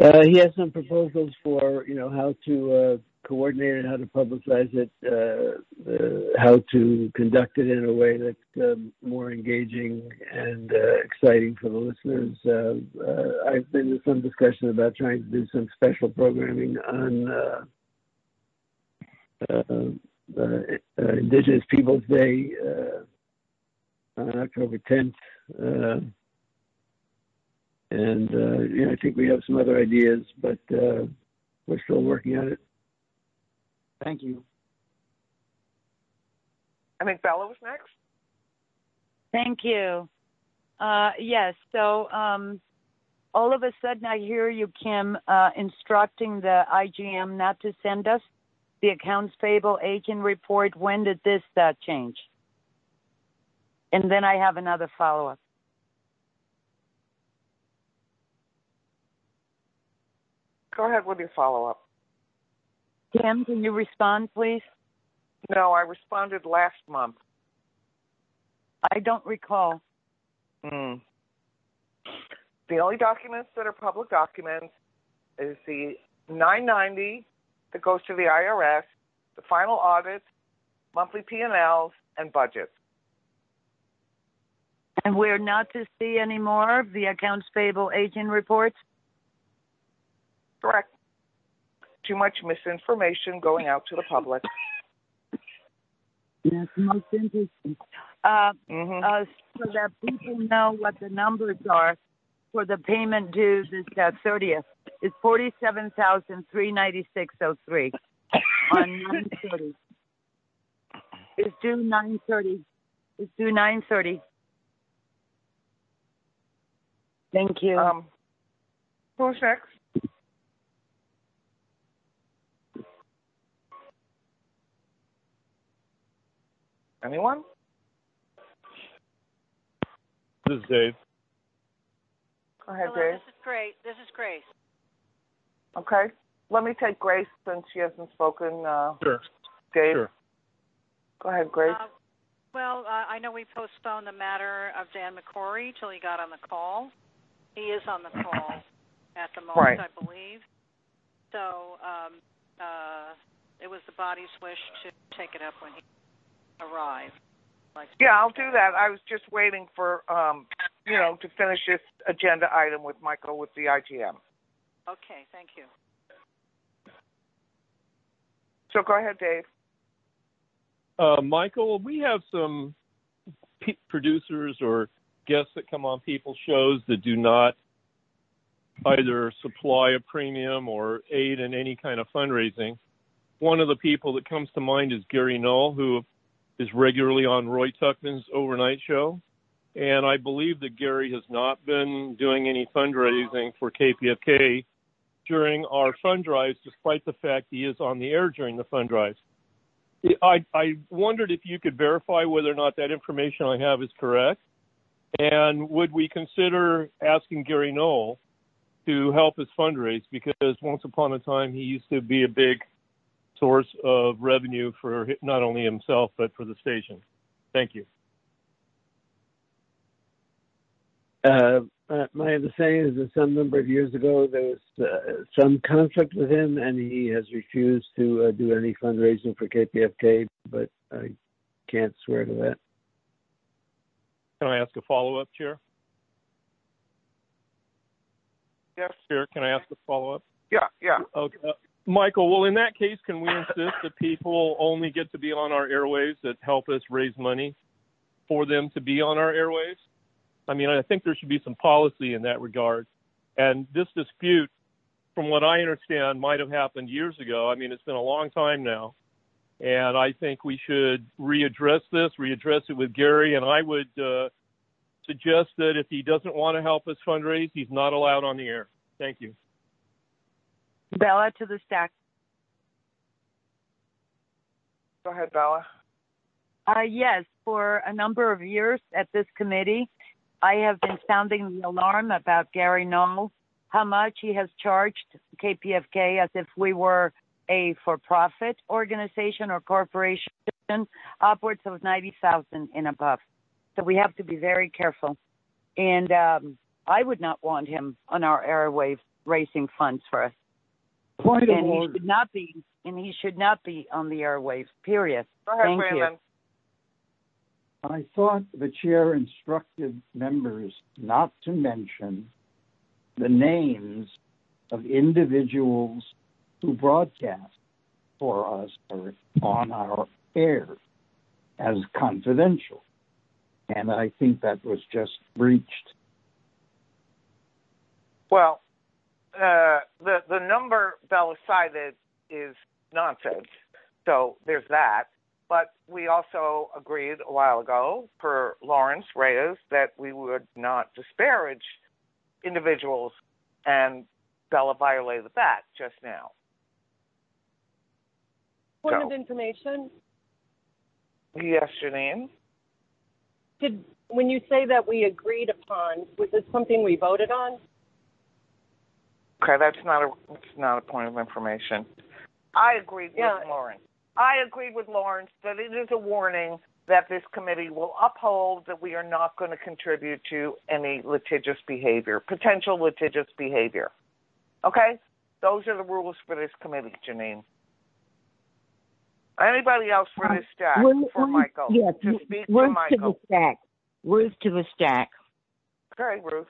He has some proposals for, how to coordinate it, how to publicize it, how to conduct it in a way that's more engaging and exciting for the listeners. I've been in some discussion about trying to do some special programming on Indigenous Peoples Day on October 10th. I think we have some other ideas, but we're still working on it. Thank you. I think Bella was next. Thank you. Yes, so all of a sudden I hear you, Kim, instructing the IGM not to send us the accounts payable agent report. When did this change? And then I have another follow-up. Go ahead with your follow-up. Kim, can you respond, please? No, I responded last month. I don't recall. The only documents that are public documents is the 990 that goes to the IRS, the final audit, monthly P&Ls, and budgets. And we're not to see any more of the accounts payable agent reports? Correct. Too much misinformation going out to the public. That's most interesting. So that people know what the numbers are for the payment due this 30th. It's $47,396.03 on 9/30. It's due 9/30. It's due 9/30. Thank you. Who's next? Anyone? This is Dave. Go ahead, Hello, Dave. This is Grace. Okay. Let me take Grace since she hasn't spoken. Sure. Dave? Sure. Go ahead, Grace. I know we postponed the matter of Dan McCrory till he got on the call. He is on the call at the moment, right. I believe. So it was the body's wish to take it up when he arrived. Yeah, I'll do that. I was just waiting for, to finish this agenda item with Michael with the IGM. Okay, thank you. So go ahead, Dave. Michael, we have some producers or guests that come on people's shows that do not either supply a premium or aid in any kind of fundraising. One of the people that comes to mind is Gary Knoll, who is regularly on Roy Tuckman's overnight show. And I believe that Gary has not been doing any fundraising for KPFK during our fund drives, despite the fact he is on the air during the fund drives. I wondered if you could verify whether or not that information I have is correct. And would we consider asking Gary Knoll to help us fundraise? Because once upon a time, he used to be a big source of revenue for not only himself, but for the station. Thank you. My understanding is that some number of years ago, there was some conflict with him, and he has refused to do any fundraising for KPFK, but I can't swear to that. Can I ask a follow-up, Chair? Yes. Chair, can I ask a follow-up? Yeah. Okay. Michael, well, in that case, can we insist that people only get to be on our airwaves that help us raise money for them to be on our airwaves? I mean, I think there should be some policy in that regard. And this dispute, from what I understand, might have happened years ago. I mean, it's been a long time now. And I think we should readdress it with Gary. And I would suggest that if he doesn't want to help us fundraise, he's not allowed on the air. Thank you. Bella to the stack. Go ahead, Bella. Yes, for a number of years at this committee, I have been sounding the alarm about Gary Knoll, how much he has charged KPFK as if we were a for-profit organization or corporation, upwards of $90,000 and above. So we have to be very careful. And I would not want him on our airwaves raising funds for us. Point of and order. He should not be on the airwaves, period. Go ahead, Thank Brandon. you. I thought the chair instructed members not to mention the names of individuals who broadcast for us or on our air as confidential. And I think that was just breached. Well, the number Bella cited is nonsense. So there's that. But we also agreed a while ago, per Lawrence Reyes, that we would not disparage individuals, and Bella violated that just now. Point of information. Yes, Janine? When you say that we agreed upon, was it something we voted on? Okay, that's not a point of information. I agreed with Lawrence. I agreed with Lawrence that it is a warning that this committee will uphold that we are not going to contribute to any litigious behavior, potential litigious behavior. Okay? Those are the rules for this committee, Janine. Anybody else for this stack? For Michael? Yes, to speak Ruth to Michael. To the stack. Ruth to the stack. Okay, Ruth.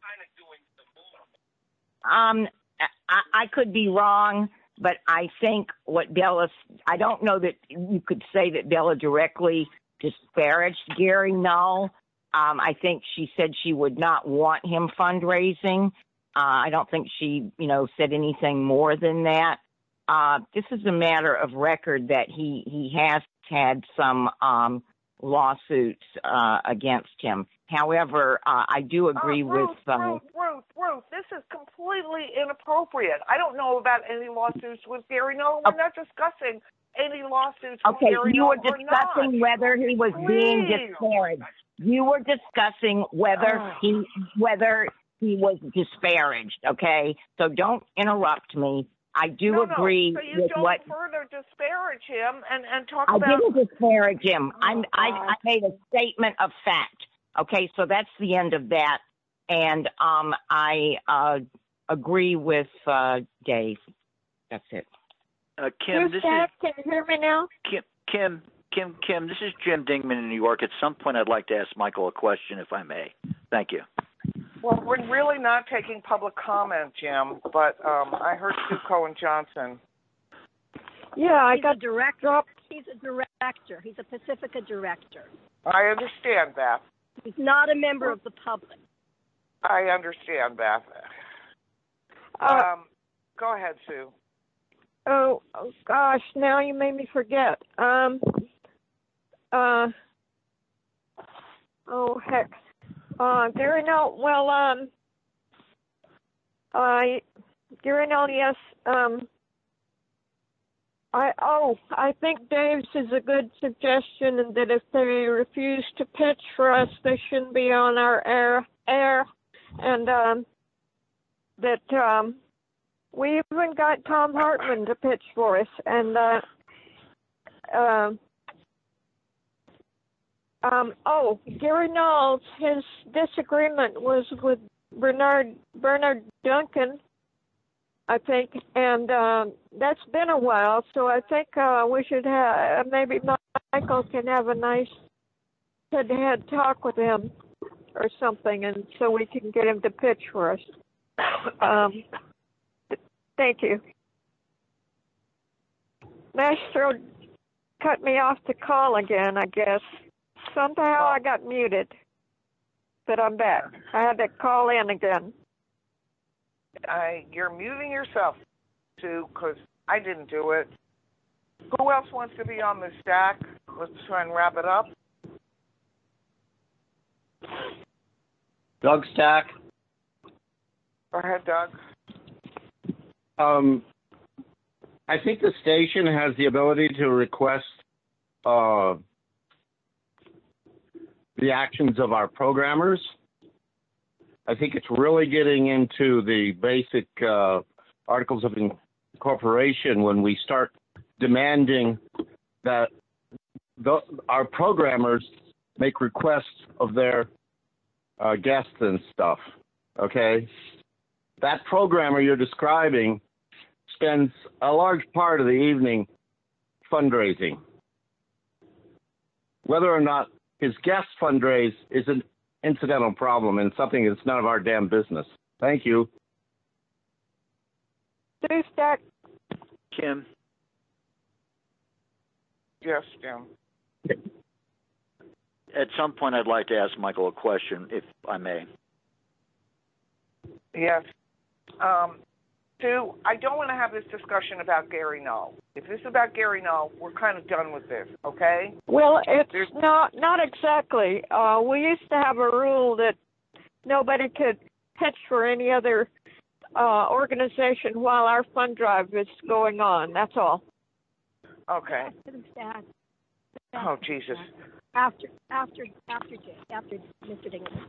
I could be wrong, but I think what Bella, I don't know that you could say that Bella directly disparaged Gary Null. I think she said she would not want him fundraising. I don't think she, said anything more than that. This is a matter of record that he has had some lawsuits against him. However, I do agree with... Ruth, this is completely inappropriate. I don't know about any lawsuits with Gary Null. We're not discussing any lawsuits with Gary Null. Okay, you were discussing whether he was being disparaged. You were discussing whether he was disparaged, okay? So don't interrupt me. I do agree so you with don't what... further disparage him and talk I about... I didn't disparage him. I made a statement of fact. Okay, so that's the end of that. And I agree with Dave. That's it. Kim, can you hear me now? Kim, this is Jim Dingman in New York. At some point, I'd like to ask Michael a question, if I may. Thank you. Well, we're really not taking public comment, Jim, but I heard Sue Cohen-Johnson. Yeah, I got director. He's a director. He's a Pacifica director. I understand, Beth. He's not a member of the public. I understand, Beth. Go ahead, Sue. Oh gosh, now you made me forget. Oh heck. Gary Null, Gary Null, yes. I think Dave's is a good suggestion, and that if they refuse to pitch for us, they shouldn't be on our air, and that we even got Tom Hartman to pitch for us, and Gary Null, his disagreement was with Bernard Duncan, I think, and that's been a while, so I think we should have, maybe Michael can have a nice head-to-head talk with him or something, and so we can get him to pitch for us. Thank you. Maestro cut me off the call again, I guess. Somehow I got muted, but I'm back. I had to call in again. You're muting yourself, too, because I didn't do it. Who else wants to be on the stack? Let's try and wrap it up. Doug Stack. Go ahead, Doug. I think the station has the ability to request the actions of our programmers. I think it's really getting into the basic articles of incorporation when we start demanding that our programmers make requests of their guests and stuff, okay? that programmer you're describing spends a large part of the evening fundraising. Whether or not his guests fundraise is an incidental problem and something that's none of our damn business. Thank you. Sue Stack. Kim. Yes, Jim. At some point, I'd like to ask Michael a question, if I may. Yes. Sue, I don't want to have this discussion about Gary Null. If this is about Gary Null, we're kind of done with this, okay? Well, it's not exactly. We used to have a rule that nobody could pitch for any other organization while our fund drive is going on. That's all. Okay. Oh, Jesus. After Mr. Dingman.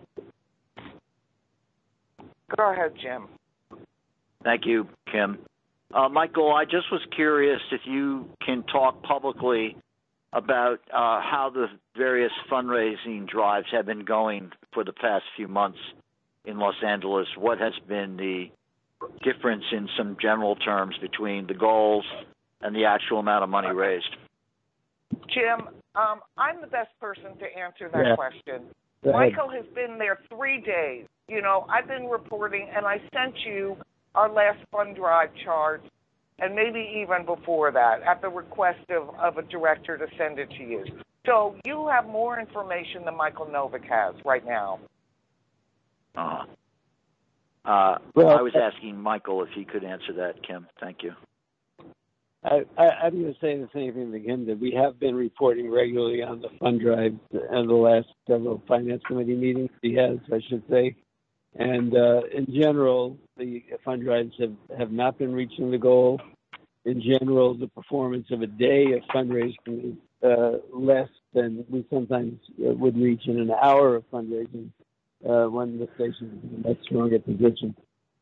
Go ahead, Jim. Thank you, Kim. Michael, I just was curious if you can talk publicly about how the various fundraising drives have been going for the past few months in Los Angeles. What has been the difference in some general terms between the goals and the actual amount of money raised? Jim, I'm the best person to answer that question. Michael has been there 3 days. You know, I've been reporting, and I sent you our last fund drive chart, and maybe even before that, at the request of a director to send it to you. So you have more information than Michael Novick has right now. Well, I was asking Michael if he could answer that, Kim. Thank you. I'm going to say the same thing again, that we have been reporting regularly on the fund drive and the last several finance committee meetings he has, I should say. And in general, the fund drives have not been reaching the goal. In general, the performance of a day of fundraising is less than we sometimes would reach in an hour of fundraising when the station is in a much stronger position.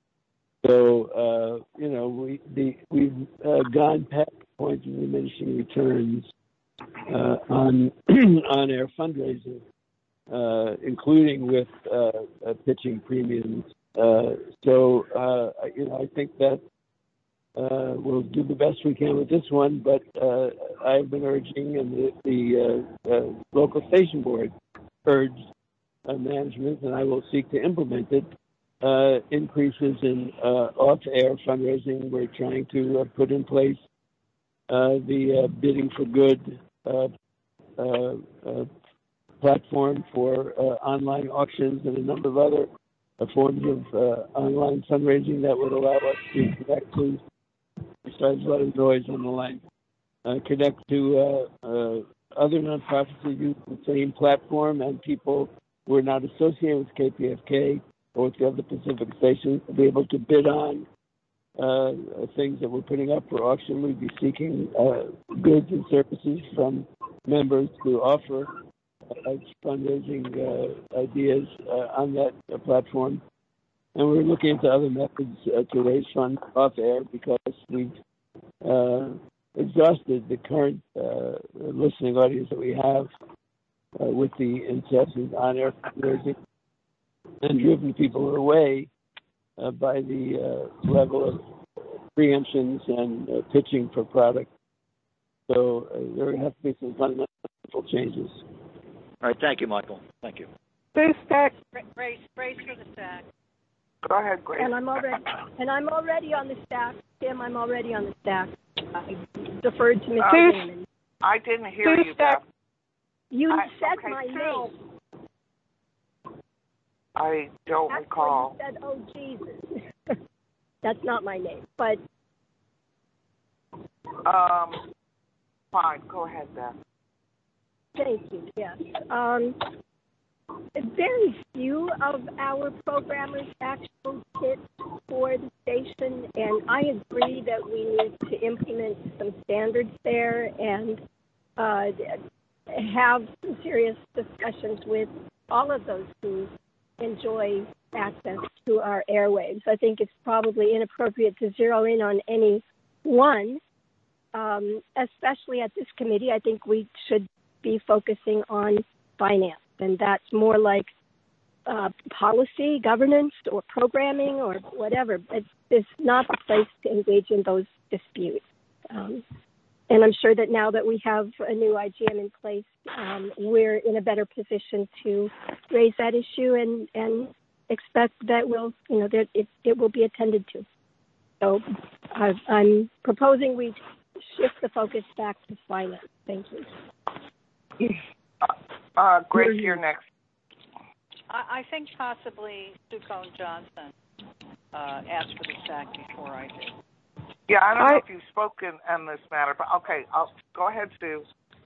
So, we've gone past the point of diminishing returns on air fundraising, including with pitching premiums. I think that we'll do the best we can with this one, but I've been urging, and the local station board urged management, and I will seek to implement it, increases in off-air fundraising. We're trying to put in place the bidding for good platform for online auctions and a number of other forms of online fundraising that would allow us to connect to, besides a lot of noise on the line, connect to other nonprofits who use the same platform and people who are not associated with KPFK or with the other Pacific stations to be able to bid on things that we're putting up for auction. We'd be seeking goods and services from members to offer fundraising ideas on that platform. And we're looking into other methods to raise funds off air because we've exhausted the current listening audience that we have with the incessant on-air fundraising and driven people away by the level of preemptions and pitching for product. So there are going to have to be some fundamental changes. All right, thank you, Michael. Thank you. Grace Stack. Grace for the stack. Go ahead, Grace. And I'm already on the stack. Tim, I'm already on the stack. I deferred to Mr. Damon. I didn't hear you, Beth. You said my name. I don't recall. You said, "Oh Jesus." That's not my name, but. Fine. Go ahead, Beth. Thank you. Yes. Very few of our programmers actually pitch for the station, and I agree that we need to implement some standards there and have some serious discussions with all of those who enjoy access to our airwaves. I think it's probably inappropriate to zero in on any one, especially at this committee. I think we should be focusing on finance, and that's more like policy, governance, or programming, or whatever. It's not the place to engage in those disputes. And I'm sure that now that we have a new IGM in place, we're in a better position to raise that issue and expect that it will be attended to. So I'm proposing we shift the focus back to finance. Thank you. Grace, you're next. I think possibly Sue Cohn-Johnson asked for this back before I did. Yeah, I don't know if you've spoken on this matter, but okay, I'll go ahead, Sue.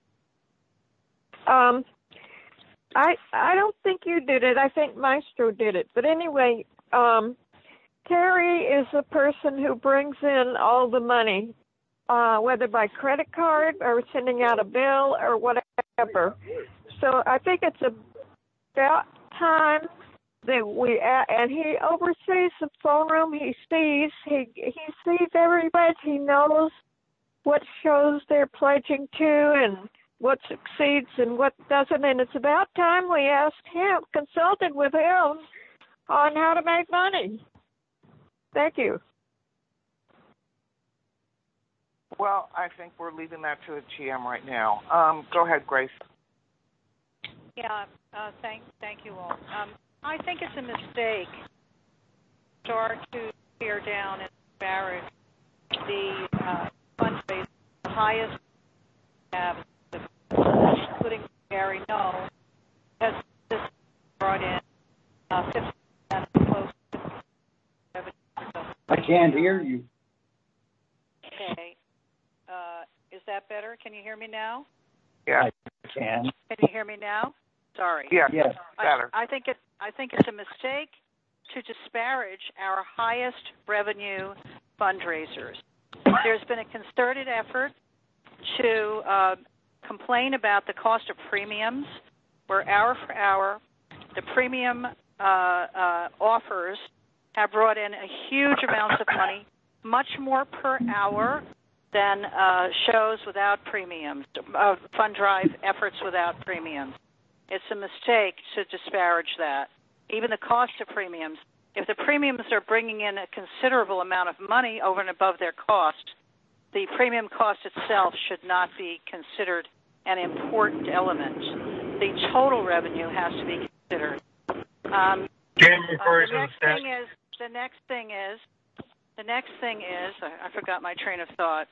I don't think you did it. I think Maestro did it. But anyway, Terry is the person who brings in all the money, whether by credit card or sending out a bill or whatever. So I think it's about time that and he oversees the phone room. He sees everybody. He knows what shows they're pledging to and what succeeds and what doesn't. And it's about time we consulted with him on how to make money. Thank you. Well, I think we're leaving that to the GM right now. Go ahead, Grace. Yeah, thank you all. I think it's a mistake to start to tear down and disparage the fundraising, the highest we have, including Gary No, has this brought in 50% close to revenue. I can't hear you. Okay. Is that better? Can you hear me now? Yeah, I can. Can you hear me now? Sorry. Yes, better. I think it's a mistake to disparage our highest revenue fundraisers. There's been a concerted effort to complain about the cost of premiums, where hour for hour, the premium offers have brought in a huge amounts of money, much more per hour than shows without premiums, fund drive efforts without premiums. It's a mistake to disparage that. Even the cost of premiums, if the premiums are bringing in a considerable amount of money over and above their cost, the premium cost itself should not be considered an important element. The total revenue has to be considered. The next thing is, I forgot my train of thought.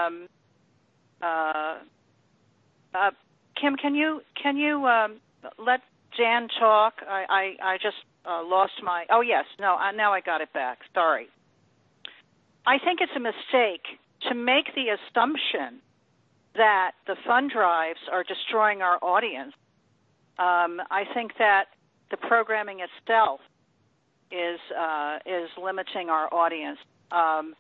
Kim, can you let Jan talk? I just lost my. Oh yes, no. Now I got it back. Sorry. I think it's a mistake to make the assumption that the fund drives are destroying our audience. I think that the programming itself is limiting our audience, and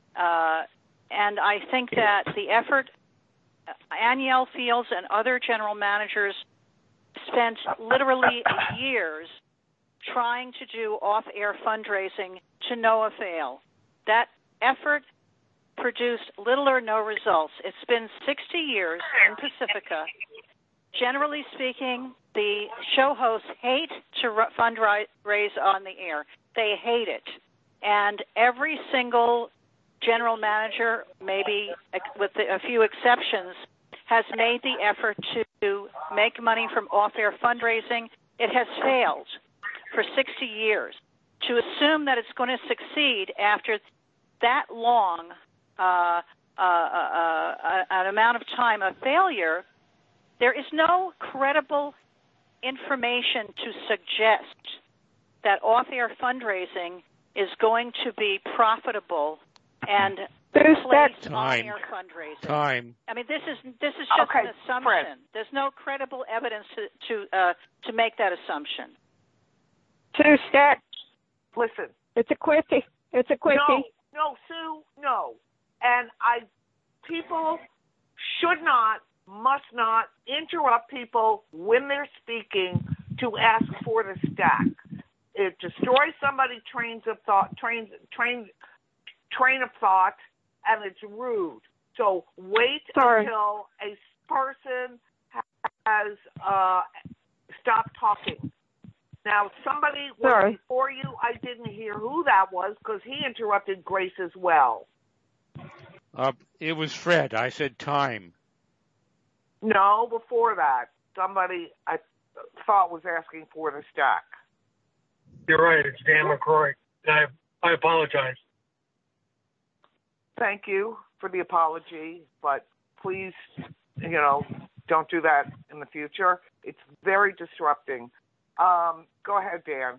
I think that the effort Anielle Fields and other general managers spent literally years trying to do off-air fundraising to no avail. That effort produced little or no results. It's been 60 years in Pacifica. Generally speaking, the show hosts hate to fundraise on the air. They hate it. And every single general manager, maybe with a few exceptions, has made the effort to make money from off-air fundraising. It has failed for 60 years. To assume that it's going to succeed after that long an amount of time of failure, there is no credible information to suggest that off-air fundraising is going to be profitable and place on-air fundraising. Time. I mean, this is just an assumption. Fred. There's no credible evidence to make that assumption. Sue Stack. Listen. It's a quickie. No, Sue, no. And people should not, must not interrupt people when they're speaking to ask for the stack. It destroys somebody's train of thought, and it's rude. So wait until a person has stopped talking. Now, somebody was before you. I didn't hear who that was because he interrupted Grace as well. It was Fred. I said time. No, before that, somebody I thought was asking for the stack. You're right. It's Dan McCrory. I apologize. Thank you for the apology, but please, don't do that in the future. It's very disrupting. Go ahead, Dan.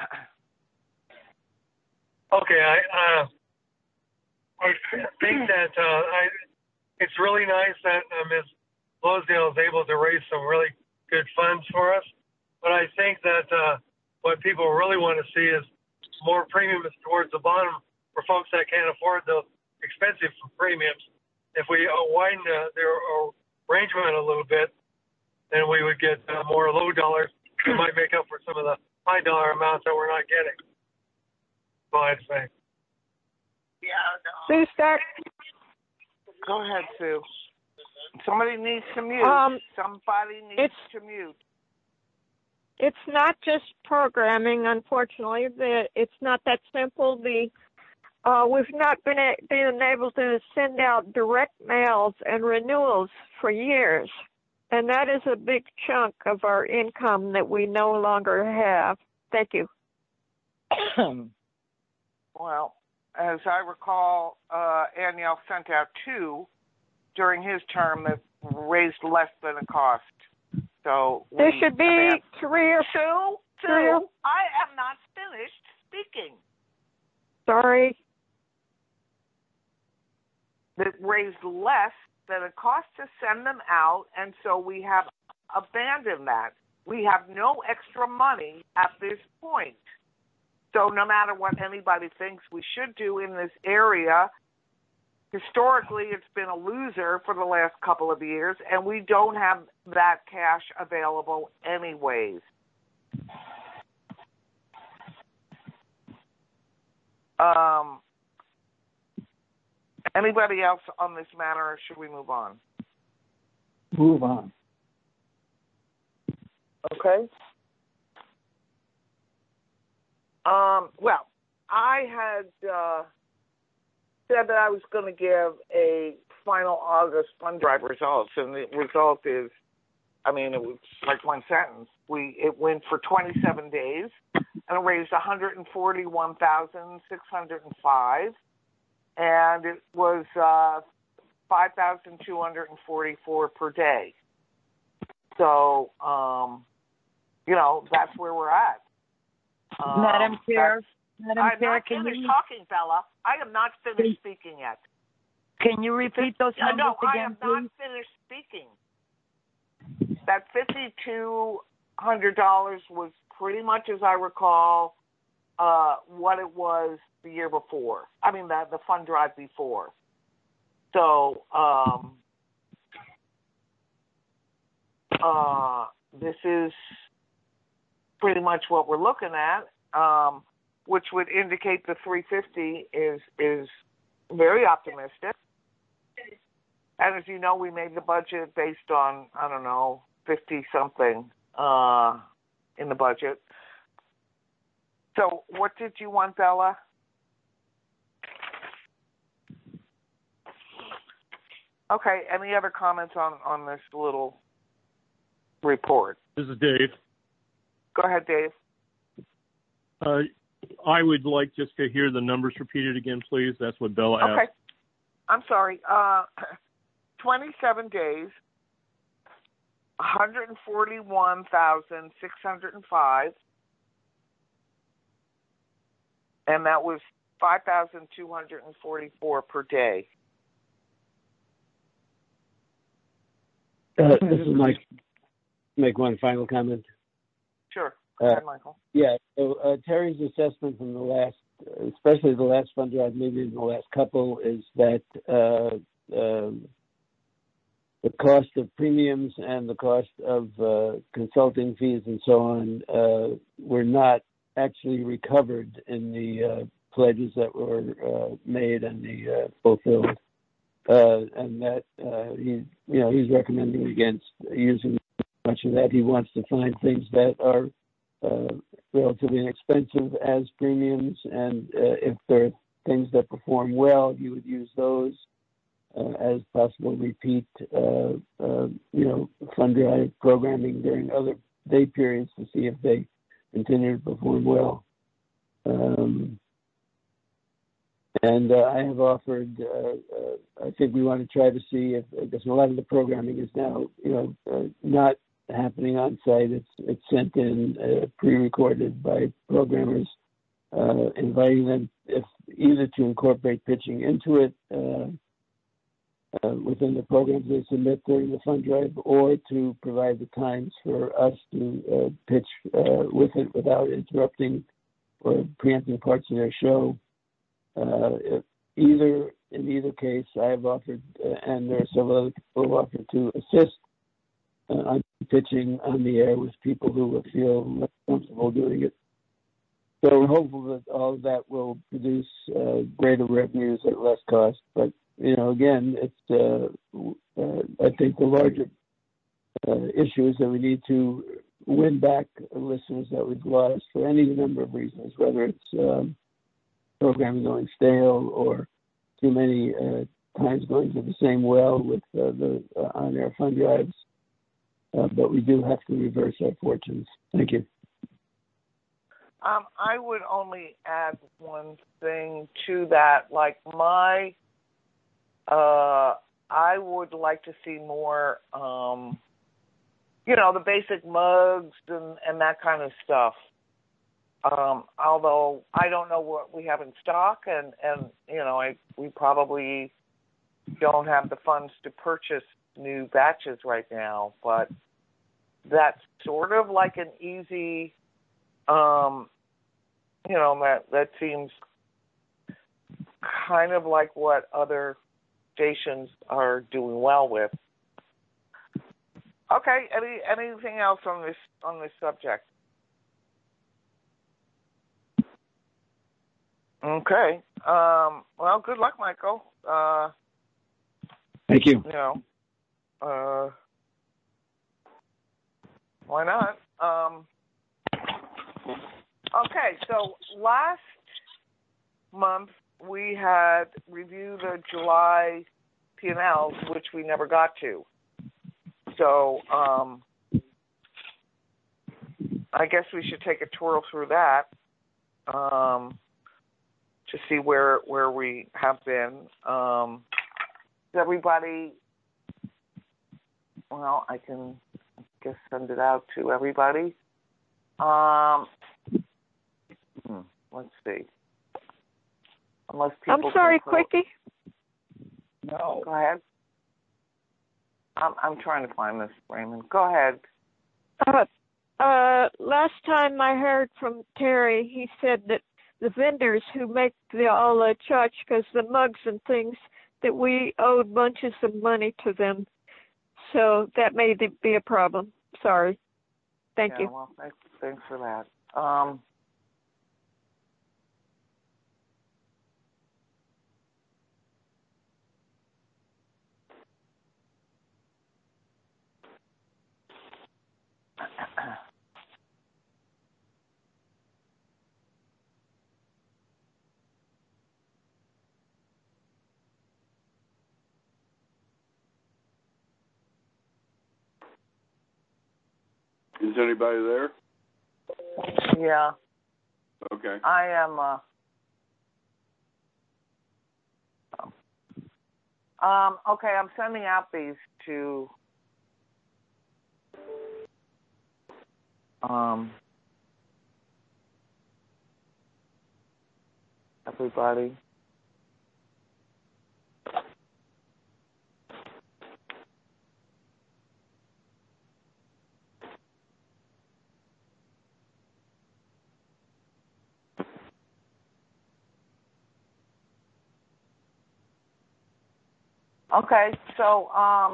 Okay, I think that it's really nice that Ms. Blosedale is able to raise some really good funds for us, but I think that what people really want to see is more premiums towards the bottom for folks that can't afford those expensive premiums. If we widen their arrangement a little bit, then we would get more low dollars that might make up for some of the high dollar amounts that we're not getting. That's all I'd say. Sue Stack. Go ahead, Sue. Somebody needs to mute. Somebody needs to mute. It's not just programming, unfortunately. It's not that simple. We've not been able to send out direct mails and renewals for years, and that is a big chunk of our income that we no longer have. Thank you. Well, as I recall, Aniel sent out 2 during his term that raised less than a cost. So there should be 3 or 2. I am not finished speaking. Sorry. That raised less than it cost to send them out, and so we have abandoned that. We have no extra money at this point. So no matter what anybody thinks we should do in this area, historically it's been a loser for the last couple of years, and we don't have that cash available anyways. Anybody else on this matter, or should we move on? Move on. Okay. Well, I had said that I was going to give a final August fund drive results, and the result is, it was like one sentence. It went for 27 days, and it raised $141,605, and it was $5,244 per day. So, that's where we're at. Madam Chair, I'm not finished talking, Bella. I am not finished speaking yet. Can you repeat those numbers No, again, I am not finished speaking. That $5,200 was pretty much, as I recall, what it was the year before. The fund drive before. So, this is pretty much what we're looking at, which would indicate the 350 is very optimistic. And as you know, we made the budget based on, 50-something in the budget. So what did you want, Bella? Okay, any other comments on this little report? This is Dave. Go ahead, Dave. I would like just to hear the numbers repeated again, please. That's what Bella asked. Okay. I'm sorry. 27 days, 141,605, and that was 5,244 per day. This is Mike. Make one final comment. Sure. Go ahead, Michael. Yeah. So Terry's assessment from the last, especially the last fund drive, maybe in the last couple, is that the cost of premiums and the cost of consulting fees and so on were not actually recovered in the pledges that were made and fulfilled, and that he's recommending against using much of that. He wants to find things that are relatively inexpensive as premiums, and if there are things that perform well, he would use those as possible repeat, fund drive programming during other day periods to see if they continue to perform well. And I have offered, I think we want to try to see if, because a lot of the programming is now, not happening on site. It's sent in pre-recorded by programmers, inviting them if either to incorporate pitching into it within the programs they submit during the fund drive, or to provide the times for us to pitch with it without interrupting or preempting parts of their show. In either case, I have offered, and there are several other people who have offered to assist on pitching on the air with people who will feel less comfortable doing it. So we're hopeful that all of that will produce greater revenues at less cost. But, again, it's I think the larger issue is that we need to win back listeners that we've lost for any number of reasons, whether it's programming going stale or too many times going to the same well with the on-air fund drives. But we do have to reverse our fortunes. Thank you. I would only add one thing to that. Like I would like to see more, the basic mugs and that kind of stuff. Although I don't know what we have in stock, and we probably don't have the funds to purchase new batches right now, but that's sort of like an easy, that seems kind of like what other stations are doing well with. Okay, anything else on this subject? Okay. Well, good luck, Michael. Thank you. Why not? Okay, so last month we had reviewed the July P&Ls, which we never got to. So I guess we should take a twirl through that to see where we have been. Everybody, well, I can just send it out to everybody. Let's see. Unless people I'm sorry, Quickie. No. Go ahead. I'm trying to find this, Raymond. Go ahead. Last time I heard from Terry, he said that the vendors who make all the tchotchkes, the mugs and things, that we owed bunches of money to them. So that may be a problem. Sorry. Thank you. Well, thanks for that. Is anybody there? Yeah. Okay. I am. Okay, I'm sending out these to. Everybody. Okay, so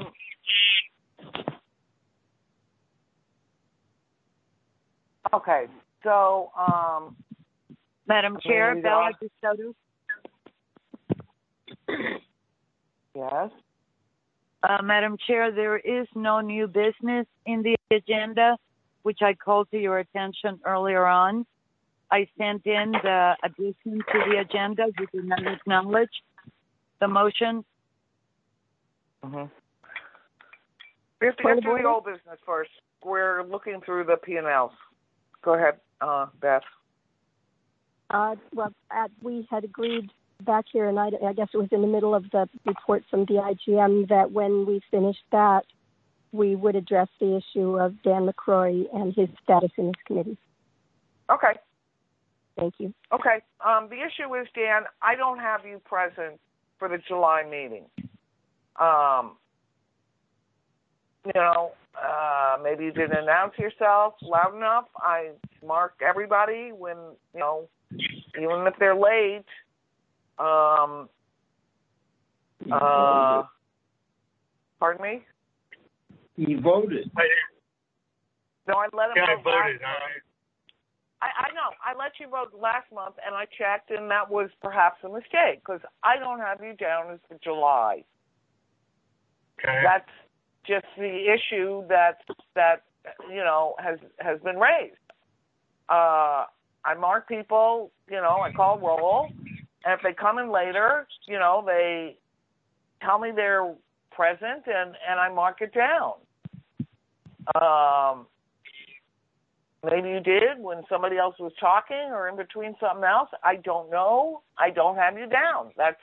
Madam Chair, Bella DeSoto. Yes. Madam Chair, there is no new business in the agenda. which I called to your attention earlier on. I sent in the addition to the agenda. You did not acknowledge the motion. Mm-hmm. We have to get through the old business first. We're looking through the P&Ls. Go ahead, Beth. We had agreed back here, and I guess it was in the middle of the report from the IGM, that when we finished that, we would address the issue of Dan McCrory and his status in this committee. Okay. Thank you. Okay. The issue is, Dan, I don't have you present for the July meeting. Maybe you didn't announce yourself loud enough. I mark everybody when, even if they're late. Pardon me? He voted. No, I let him vote. Yeah, I voted. I know. I let you vote last month, and I checked, and that was perhaps a mistake, because I don't have you down as for July. Okay. That's just the issue that has been raised. I mark people, I call roll, and if they come in later, they tell me they're present, and I mark it down. Maybe you did when somebody else was talking or in between something else. I don't know. I don't have you down. That's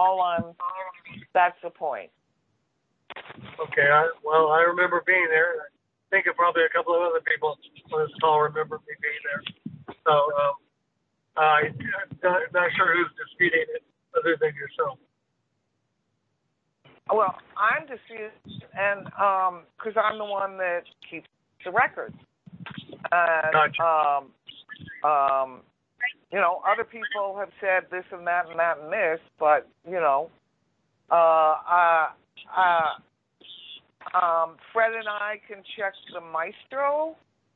the point. Okay. I remember being there. I think probably a couple of other people on this call remember me being there. So I'm not sure who's disputing it other than yourself. Well, I'm disputing, and because I'm the one that keeps the records. And, gotcha. Other people have said this and that and that and this, but, Fred and I can check the Maestro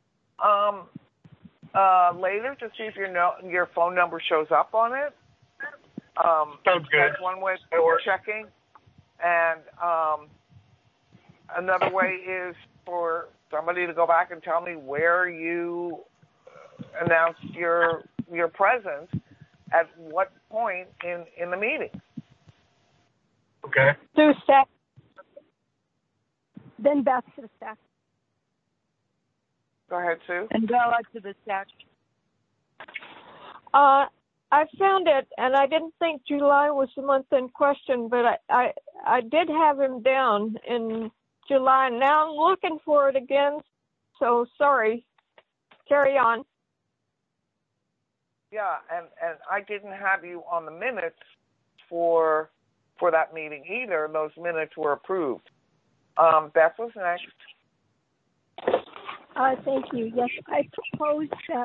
later to see if your phone number shows up on it. Sounds good. That's one way of checking. And another way is for somebody to go back and tell me where you announced your presence at what point in the meeting. Okay. Through staff. Then back to the staff. Go ahead, Sue. And go out to the staff. I found it, and I didn't think July was the month in question, but I did have him down in July. Now I'm looking for it again, so sorry. Carry on. Yeah, and I didn't have you on the minutes for that meeting either. Those minutes were approved. Beth was next. Thank you. Yes, I propose that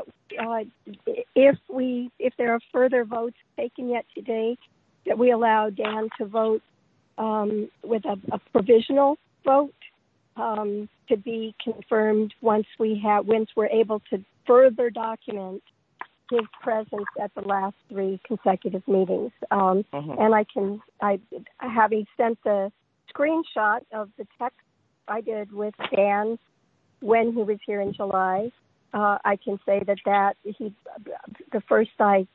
if there are further votes taken yet today, that we allow Dan to vote with a provisional vote to be confirmed once we're able to further document his presence at the last 3 consecutive meetings. And having sent the screenshot of the text I did with Dan when he was here in July, I can say that the first I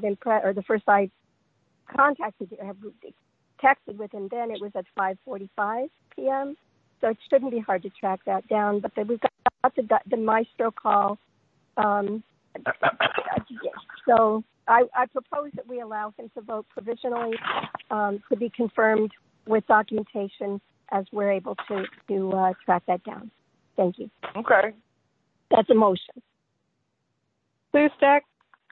contacted, texted with him then, it was at 5:45 p.m. So it shouldn't be hard to track that down. But we've got the Maestro call. So I propose that we allow him to vote provisionally to be confirmed with documentation as we're able to track that down. Thank you. Okay. That's a motion. Sue Stack.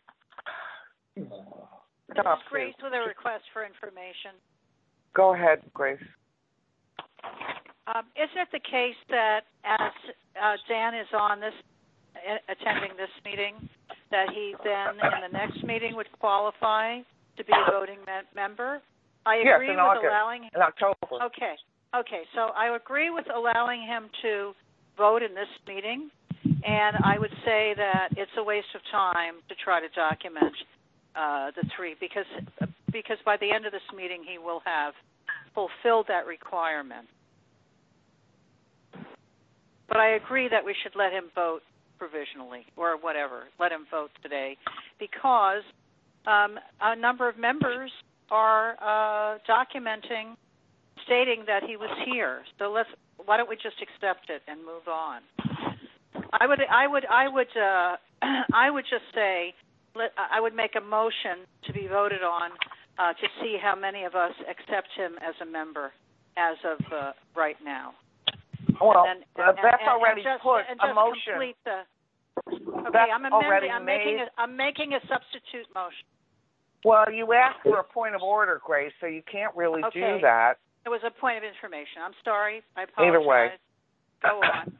Grace with a request for information. Go ahead, Grace. Isn't it the case that as Dan is on attending this meeting, that he then in the next meeting would qualify to be a voting member? I agree with allowing him. In October. Okay. So I agree with allowing him to vote in this meeting, and I would say that it's a waste of time to try to document the 3 because by the end of this meeting he will have fulfilled that requirement. But I agree that we should let him vote provisionally or whatever. Let him vote today, because a number of members are documenting, stating that he was here. So why don't we just accept it and move on? I would just say, I would make a motion to be voted on to see how many of us accept him as a member as of right now. Well, that's already put a motion. Okay, I'm making a substitute motion. Well, you asked for a point of order, Grace, so you can't really do that. It was a point of information. I'm sorry. I apologize. Either way. Go on.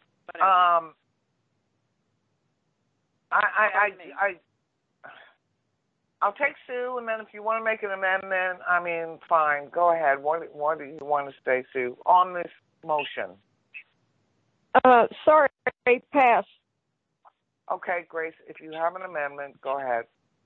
I'll take Sue, and then if you want to make an amendment, I mean, fine. Go ahead. What do you want to say, Sue, on this motion? Sorry, pass. Okay, Grace, if you have an amendment, go ahead.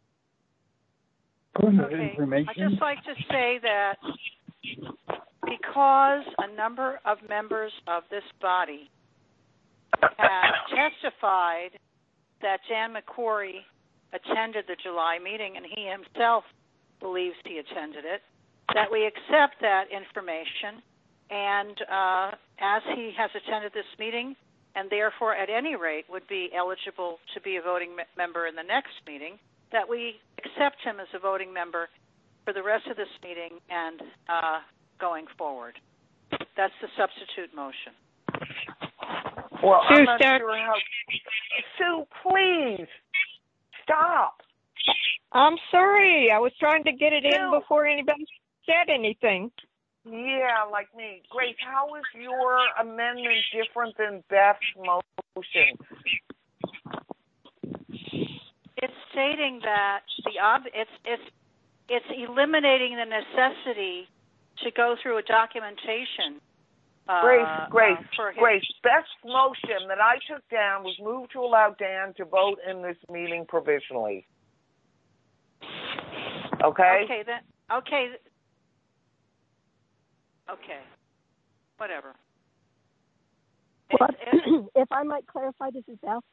Okay. I'd just like to say that because a number of members of this body have testified that Dan McCrory attended the July meeting, and he himself believes he attended it, that we accept that information, and as he has attended this meeting, and therefore at any rate would be eligible to be a voting member in the next meeting, that we accept him as a voting member for the rest of this meeting and going forward. That's the substitute motion. Well, I'm not sure how... Sue, please, stop. I'm sorry. I was trying to get it in before anybody said anything. Yeah, like me. Grace, how is your amendment different than Beth's motion? It's stating that it's eliminating the necessity to go through a documentation. Grace, Beth's motion that I took down was moved to allow Dan to vote in this meeting provisionally. Okay? Okay. Whatever. Well, if I might clarify, this is Beth.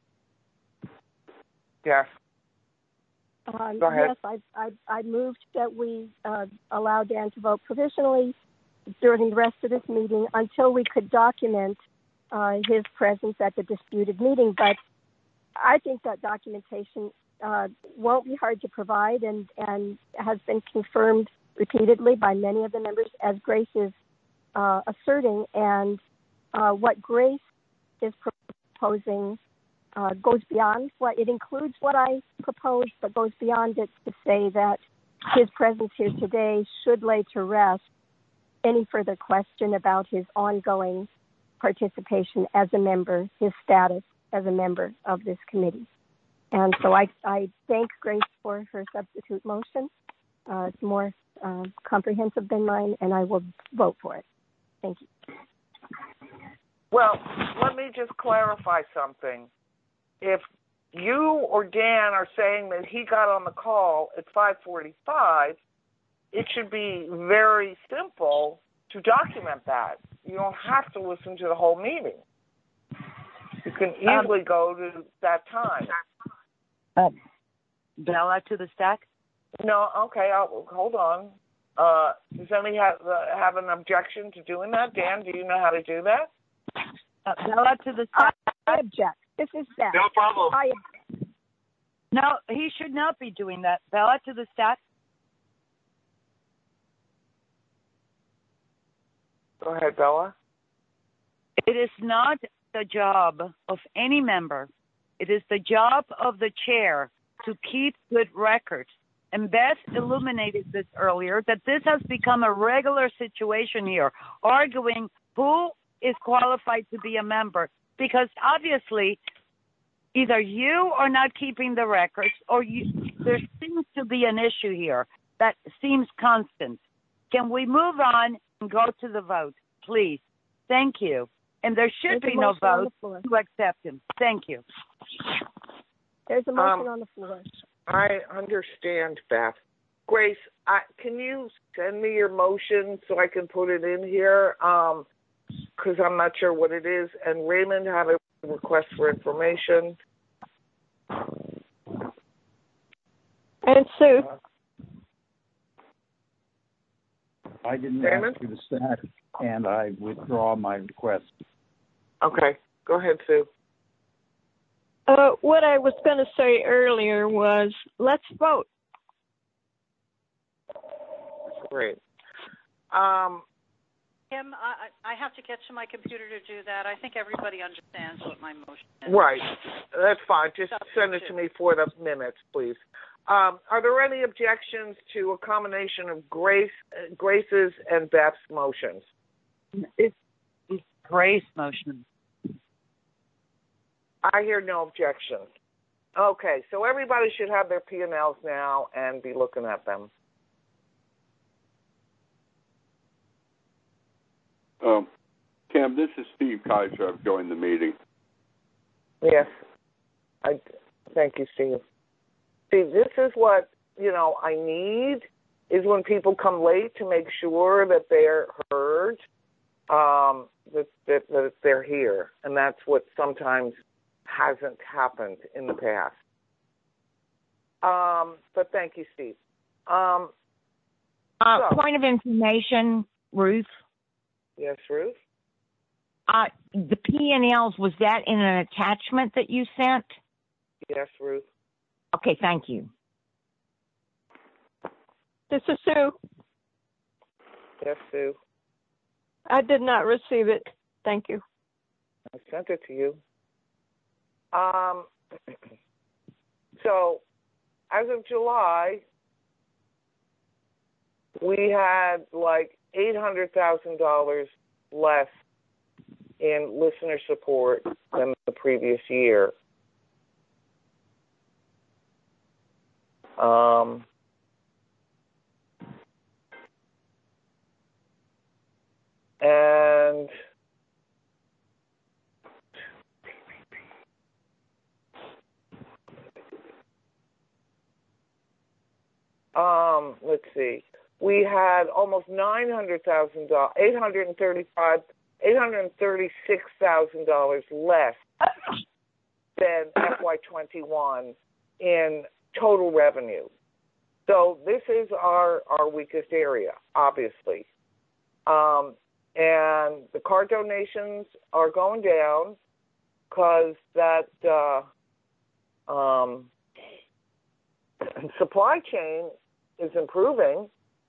Yes. Go ahead. Yes, I moved that we allow Dan to vote provisionally during the rest of this meeting until we could document his presence at the disputed meeting. But I think that documentation won't be hard to provide and has been confirmed repeatedly by many of the members, as Grace is asserting. And what Grace is proposing goes beyond what it includes what I proposed, but goes beyond it to say that his presence here today should lay to rest any further question about his ongoing participation as a member, his status as a member of this committee. And so I thank Grace for her substitute motion. It's more comprehensive than mine, and I will vote for it. Thank you. Well, let me just clarify something. If you or Dan are saying that he got on the call at 5:45, it should be very simple to document that. You don't have to listen to the whole meeting. You can easily go to that time. Bella to the stack? No, okay, hold on. Does anybody have an objection to doing that? Dan, do you know how to do that? Bella to the stack. I object. This is Beth. No problem. No, he should not be doing that. Bella to the stack. Go ahead, Bella. It is not the job of any member. It is the job of the chair to keep good records. And Beth illuminated this earlier, that this has become a regular situation here, arguing who is qualified to be a member. Because obviously, either you are not keeping the records, or there seems to be an issue here that seems constant. Can we move on and go to the vote, please? Thank you. And there should be no vote to accept him. Thank you. There's a motion on the floor. I understand, Beth. Grace, can you send me your motion so I can put it in here? Because I'm not sure what it is. And Raymond, have a request for information. And Sue. I didn't ask for the stat, and I withdraw my request. Okay, go ahead, Sue. What I was going to say earlier was, let's vote. Great. Kim, I have to get to my computer to do that. I think everybody understands what my motion is. Right. That's fine. Just send it to me for the minutes, please. Are there any objections to a combination of Grace's and Beth's motions? It's Grace motion. I hear no objections. Okay, so everybody should have their P&Ls now and be looking at them. Kim, this is Steve Kaiser. I've joined the meeting. Yes. Thank you, Steve. See, this is what, I need, is when people come late to make sure that they're heard, that they're here. And that's what sometimes hasn't happened in the past. But thank you, Steve. Point of information, Ruth. Yes, Ruth? The P&Ls, was that in an attachment that you sent? Yes, Ruth. Okay, thank you. This is Sue. Yes, Sue. I did not receive it. Thank you. I sent it to you. So, as of July, we had like $800,000 less in listener support than the previous year. And let's see. We had almost $836,000 less than FY21 in total revenue. So this is our weakest area, obviously. And the card donations are going down because that supply chain is improving.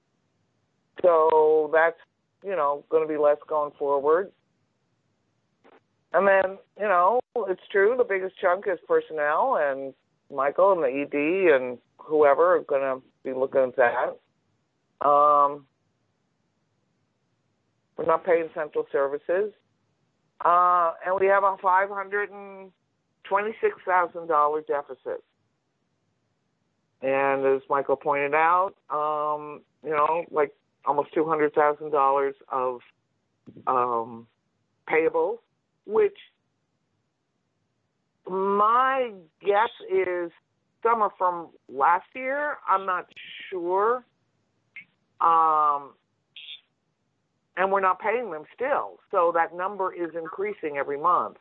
So that's, going to be less going forward. And then, it's true, the biggest chunk is personnel, and Michael and the ED and whoever are going to be looking at that. We're not paying central services. And we have a $526,000 deficit. And as Michael pointed out, like almost $200,000 of payables, which my guess is some are from last year. I'm not sure. And we're not paying them still. So that number is increasing every month.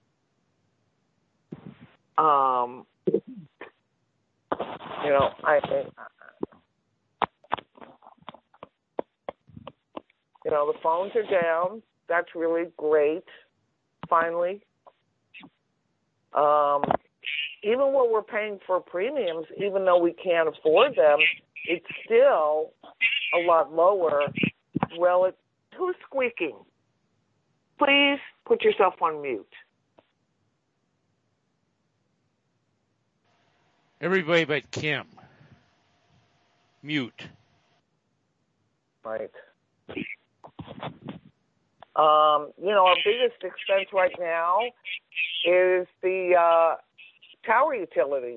The phones are down. That's really great. Finally. Even what we're paying for premiums, even though we can't afford them, it's still a lot lower. Who's squeaking? Please put yourself on mute. Everybody but Kim. Mute. Right. Our biggest expense right now is the tower utilities.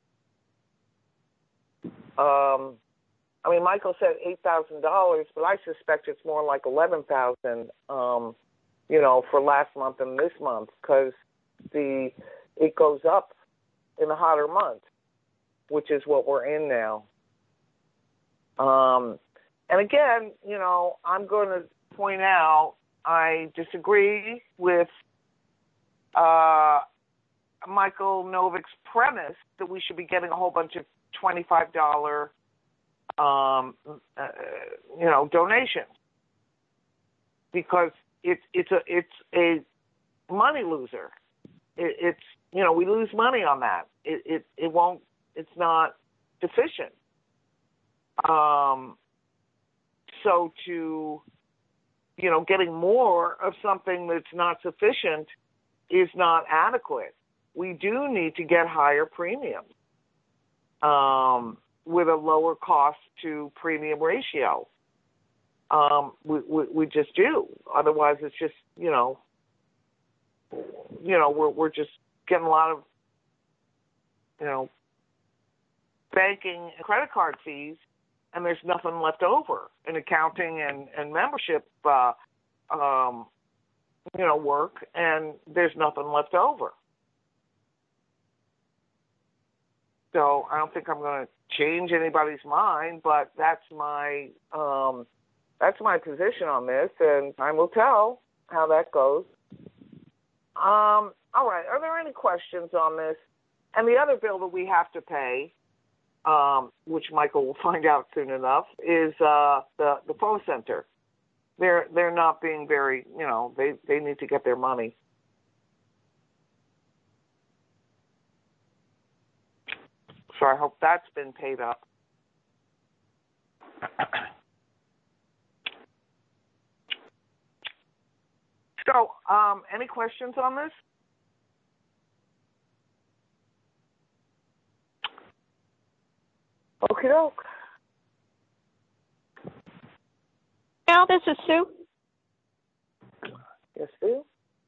Michael said $8,000, but I suspect it's more like $11,000, for last month and this month, because it goes up in the hotter months, which is what we're in now. And again, I'm going to point out I disagree with Michael Novick's premise that we should be getting a whole bunch of $25, donations, because it's a money loser. It's we lose money on that. It won't. It's not sufficient. So to getting more of something that's not sufficient is not adequate. We do need to get higher premiums with a lower cost to premium ratio. We just do. Otherwise, it's just we're just getting a lot of banking and credit card fees, and there's nothing left over in accounting and membership work, and there's nothing left over. So I don't think I'm going to change anybody's mind, but that's my position on this, and time will tell how that goes. All right. Are there any questions on this? And the other bill that we have to pay, which Michael will find out soon enough, is the phone center. They're not being very, they need to get their money. So I hope that's been paid up. So, any questions on this? Okie doke. Now, this is Sue. Yes, Sue?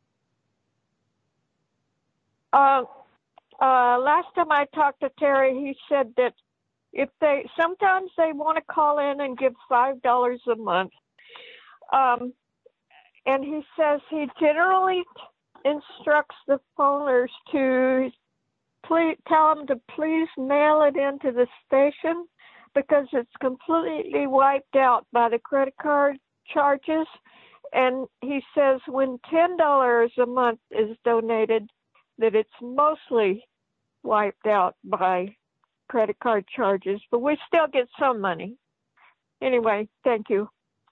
Last time I talked to Terry, he said that sometimes they want to call in and give $5 a month. And he says he generally instructs the phoners to tell them to please mail it into the station because it's completely wiped out by the credit card charges. And he says when $10 a month is donated, that it's mostly wiped out by credit card charges, but we still get some money. Anyway, thank you.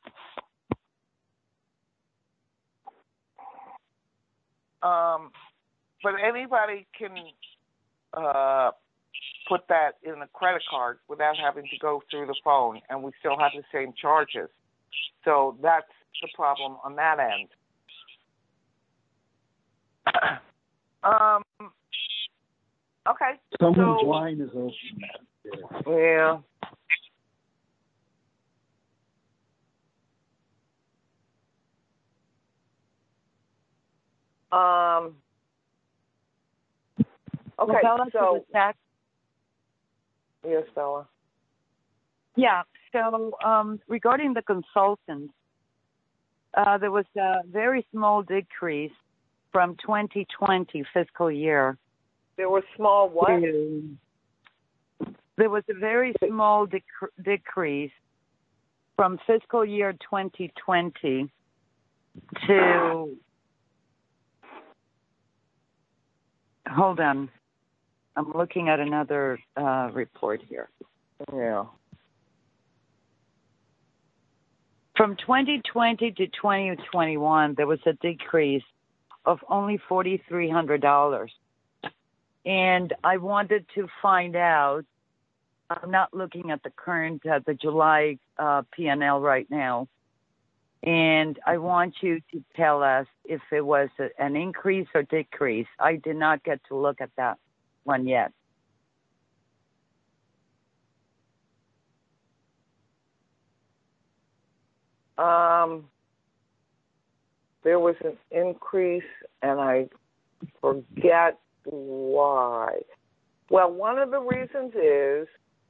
But anybody can put that in a credit card without having to go through the phone, and we still have the same charges. So that's the problem on that end. Okay. Someone's line is open. Yeah. Okay, so yes, Bella. Yeah. So regarding the consultants, there was a very small decrease from 2020 fiscal year. There was small what? There was a very small decrease from fiscal year 2020 to. Hold on. I'm looking at another report here. Yeah. From 2020 to 2021, there was a decrease of only $4,300. And I wanted to find out, I'm not looking at the current, the July P&L right now, and I want you to tell us if it was an increase or decrease. I did not get to look at that one yet. There was an increase, and I forget why. Well, one of the reasons is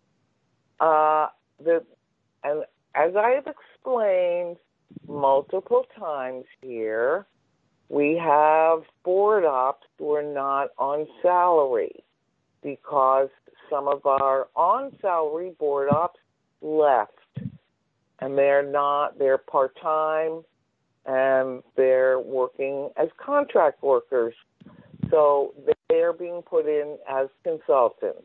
that, and as I have explained multiple times here, we have board ops who are not on salary because some of our on-salary board ops left, and they're part-time, and they're working as contract workers. So they they are being put in as consultants.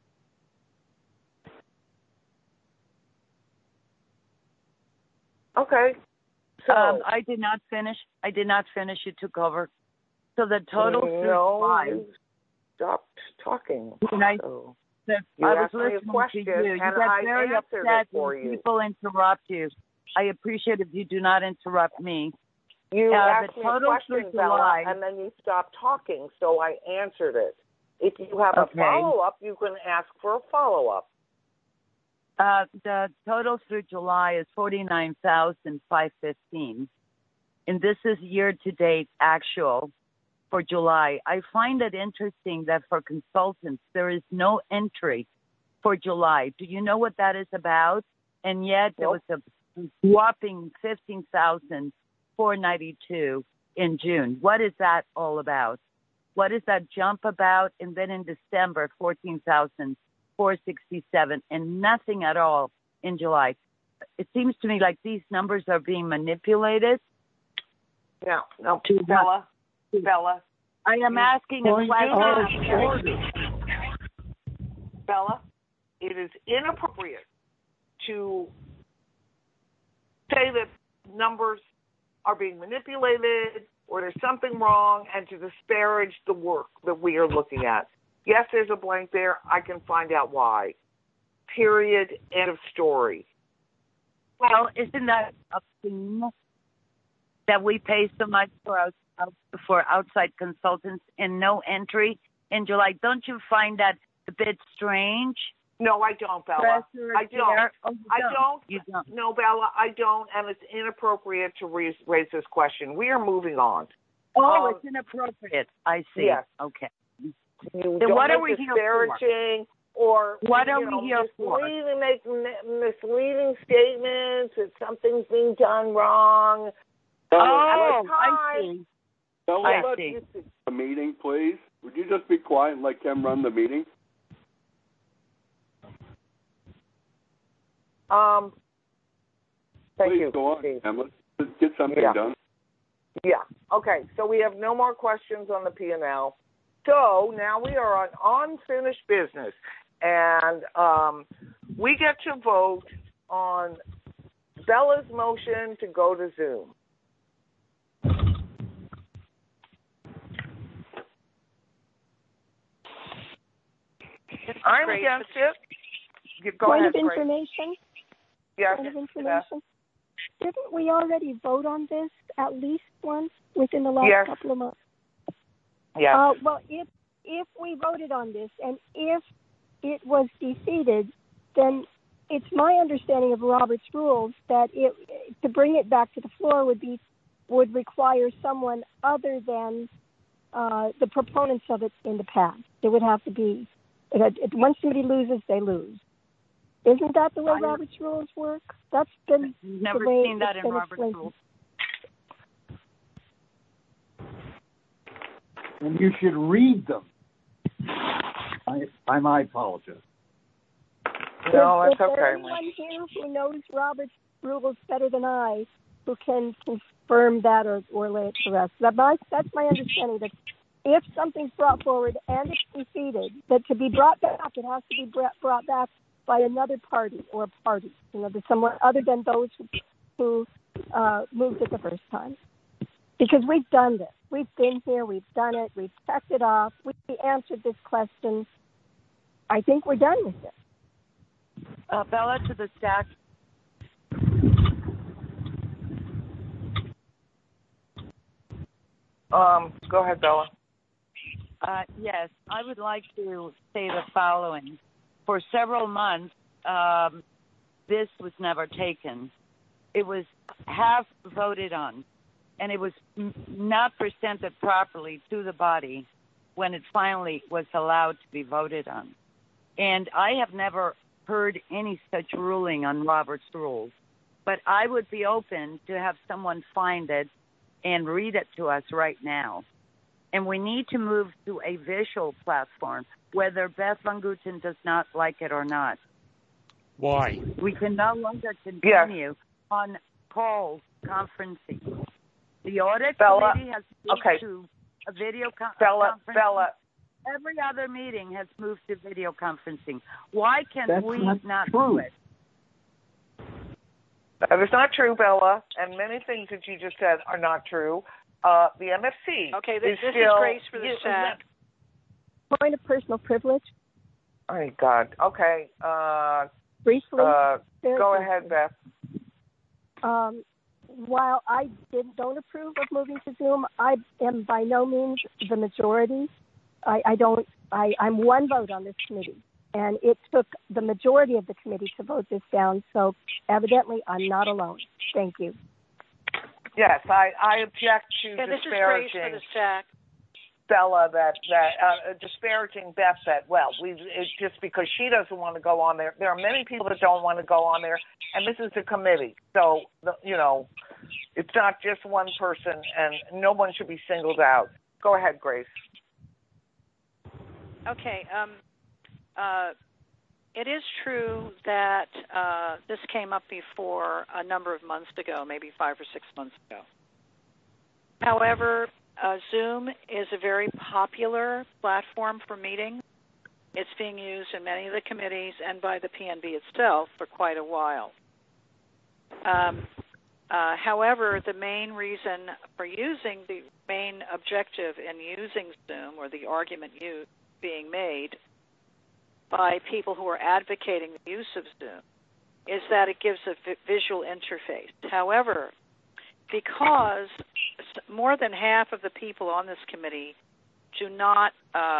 Okay. So I did not finish. You took over. So the total through July. You stopped talking. I was listening question, to you. You get very upset when people interrupt you. I appreciate if you do not interrupt me. You asked me a question, Bella, and then you stopped talking, so I answered it. If you have a follow-up, you can ask for a follow-up. The total through July is $49,515, and this is year-to-date actual for July. I find it interesting that for consultants, there is no entry for July. Do you know what that is about? And yet there was a whopping $15,492 in June. What is that all about? What is that jump about? And then in December, $14,467, and nothing at all in July. It seems to me like these numbers are being manipulated. No, Bella. I am asking a question. Bella, it is inappropriate to say that numbers are being manipulated or there's something wrong and to disparage the work that we are looking at. Yes, there's a blank there. I can find out why. Period. End of story. Well, isn't that a thing that we pay so much for outside consultants and no entry in July? Don't you find that a bit strange? No, I don't, Bella. I don't. You don't. No, Bella, I don't, and it's inappropriate to raise this question. We are moving on. Oh, it's inappropriate. I see. Yes. Okay. Then what are we disparaging or what are we here for? Make misleading statements that something's being done wrong. I see. Bella, I see. A meeting, please. Would you just be quiet and let Kim run the meeting? Thank please you. Go on, Kim. Let's get something done. Yeah. Okay. So we have no more questions on the P&L. So now we are on unfinished business, and we get to vote on Bella's motion to go to Zoom. I'm against it. Point of information. Yes. Point of information. Didn't we already vote on this at least once within the last couple of months? Yeah. Well, if we voted on this and if it was defeated, then it's my understanding of Robert's rules that to bring it back to the floor would require someone other than the proponents of it in the past. It would have to be once somebody loses, they lose. Isn't that the way Robert's rules work? That's been never the way seen that in Robert's explained. rules. And you should read them. I might apologize. No, that's Is there okay. anyone here who knows Robert's rules better than I who can confirm that or lay it to rest? That's my understanding, that if something's brought forward and it's defeated, that to be brought back, it has to be brought back by another party or parties, someone other than those who moved it the first time. Because we've done this. We've been here. We've done it. We've checked it off. We answered this question. I think we're done with it. Bella, to the stack. Go ahead, Bella. Yes, I would like to say the following. For several months, this was never taken. It was half voted on, and it was not presented properly to the body when it finally was allowed to be voted on. And I have never heard any such ruling on Robert's rules, but I would be open to have someone find it and read it to us right now. And we need to move to a visual platform, whether Beth Van Guten does not like it or not. Why? We can no longer continue on calls, conferencing. The audit committee has moved to a video conference. every other meeting has moved to video conferencing. Why can That's we not true. do it? That is not true, Bella, and many things that you just said are not true. The MFC. Okay, this is Grace for the chat. Point of personal privilege. Oh, my God. Okay. Briefly. Go ahead, Beth. While I don't approve of moving to Zoom, I am by no means the majority. I'm one vote on this committee, and it took the majority of the committee to vote this down. So evidently, I'm not alone. Thank you. Yes, I object to This is Grace disparaging for the chat. Bella, disparaging Beth. It's just because she doesn't want to go on there. There are many people that don't want to go on there, and this is a committee. So, it's not just one person, and no one should be singled out. Go ahead, Grace. Okay. It is true that this came up before a number of months ago, maybe 5 or 6 months ago. However, Zoom is a very popular platform for meetings. It's being used in many of the committees and by the PNB itself for quite a while. However, the main reason for using, the main objective in using Zoom, or the argument being made by people who are advocating the use of Zoom, is that it gives a visual interface. However, because more than half of the people on this committee do not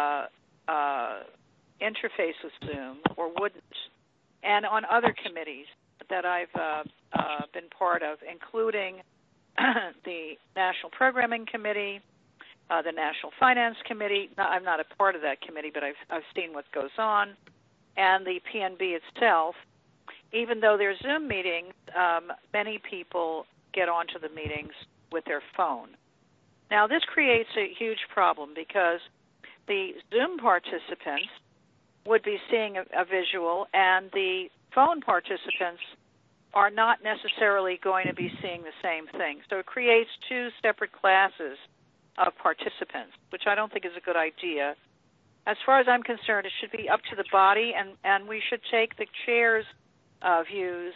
interface with Zoom or wouldn't, and on other committees that I've been part of, including the National Programming Committee, the National Finance Committee. I'm not a part of that committee, but I've seen what goes on, and the PNB itself. Even though they're Zoom meetings, many people get onto the meetings with their phone. Now, this creates a huge problem because the Zoom participants would be seeing a visual, and the phone participants are not necessarily going to be seeing the same thing. So it creates two separate classes of participants, which I don't think is a good idea. As far as I'm concerned, it should be up to the body, and we should take the chair's views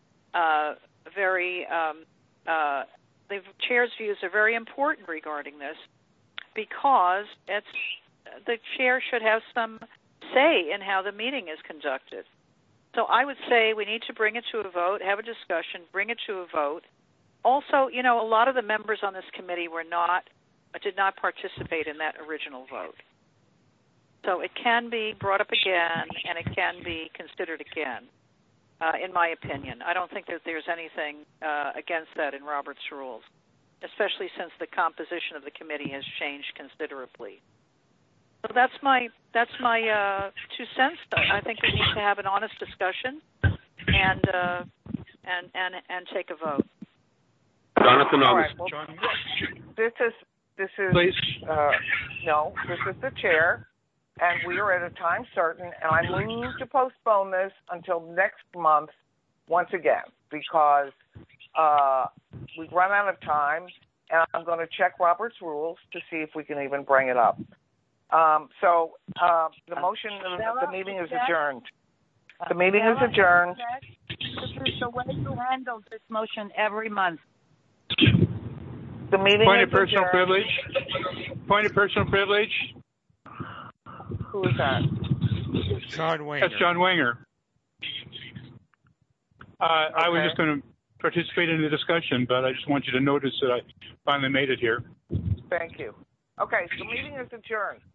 the chair's views are very important regarding this, because the chair should have some say in how the meeting is conducted. So I would say we need to bring it to a vote, have a discussion, bring it to a vote. Also, a lot of the members on this committee did not participate in that original vote. So it can be brought up again, and it can be considered again, in my opinion. I don't think that there's anything against that in Robert's rules, especially since the composition of the committee has changed considerably. So that's my 2 cents. I think we need to have an honest discussion and take a vote. Jonathan, all right, well, this is please. No, this is the chair, and we are at a time certain, and I move to postpone this until next month once again, because we've run out of time, and I'm going to check Robert's rules to see if we can even bring it up. The motion, the meeting is adjourned. The meeting is adjourned. This is the way you handle this motion every month. The meeting Point is of personal adjourned. privilege. Point of personal privilege. Who is that? John Wanger. That's John Wanger. I was just going to participate in the discussion, but I just want you to notice that I finally made it here. Thank you. Okay, the meeting is adjourned.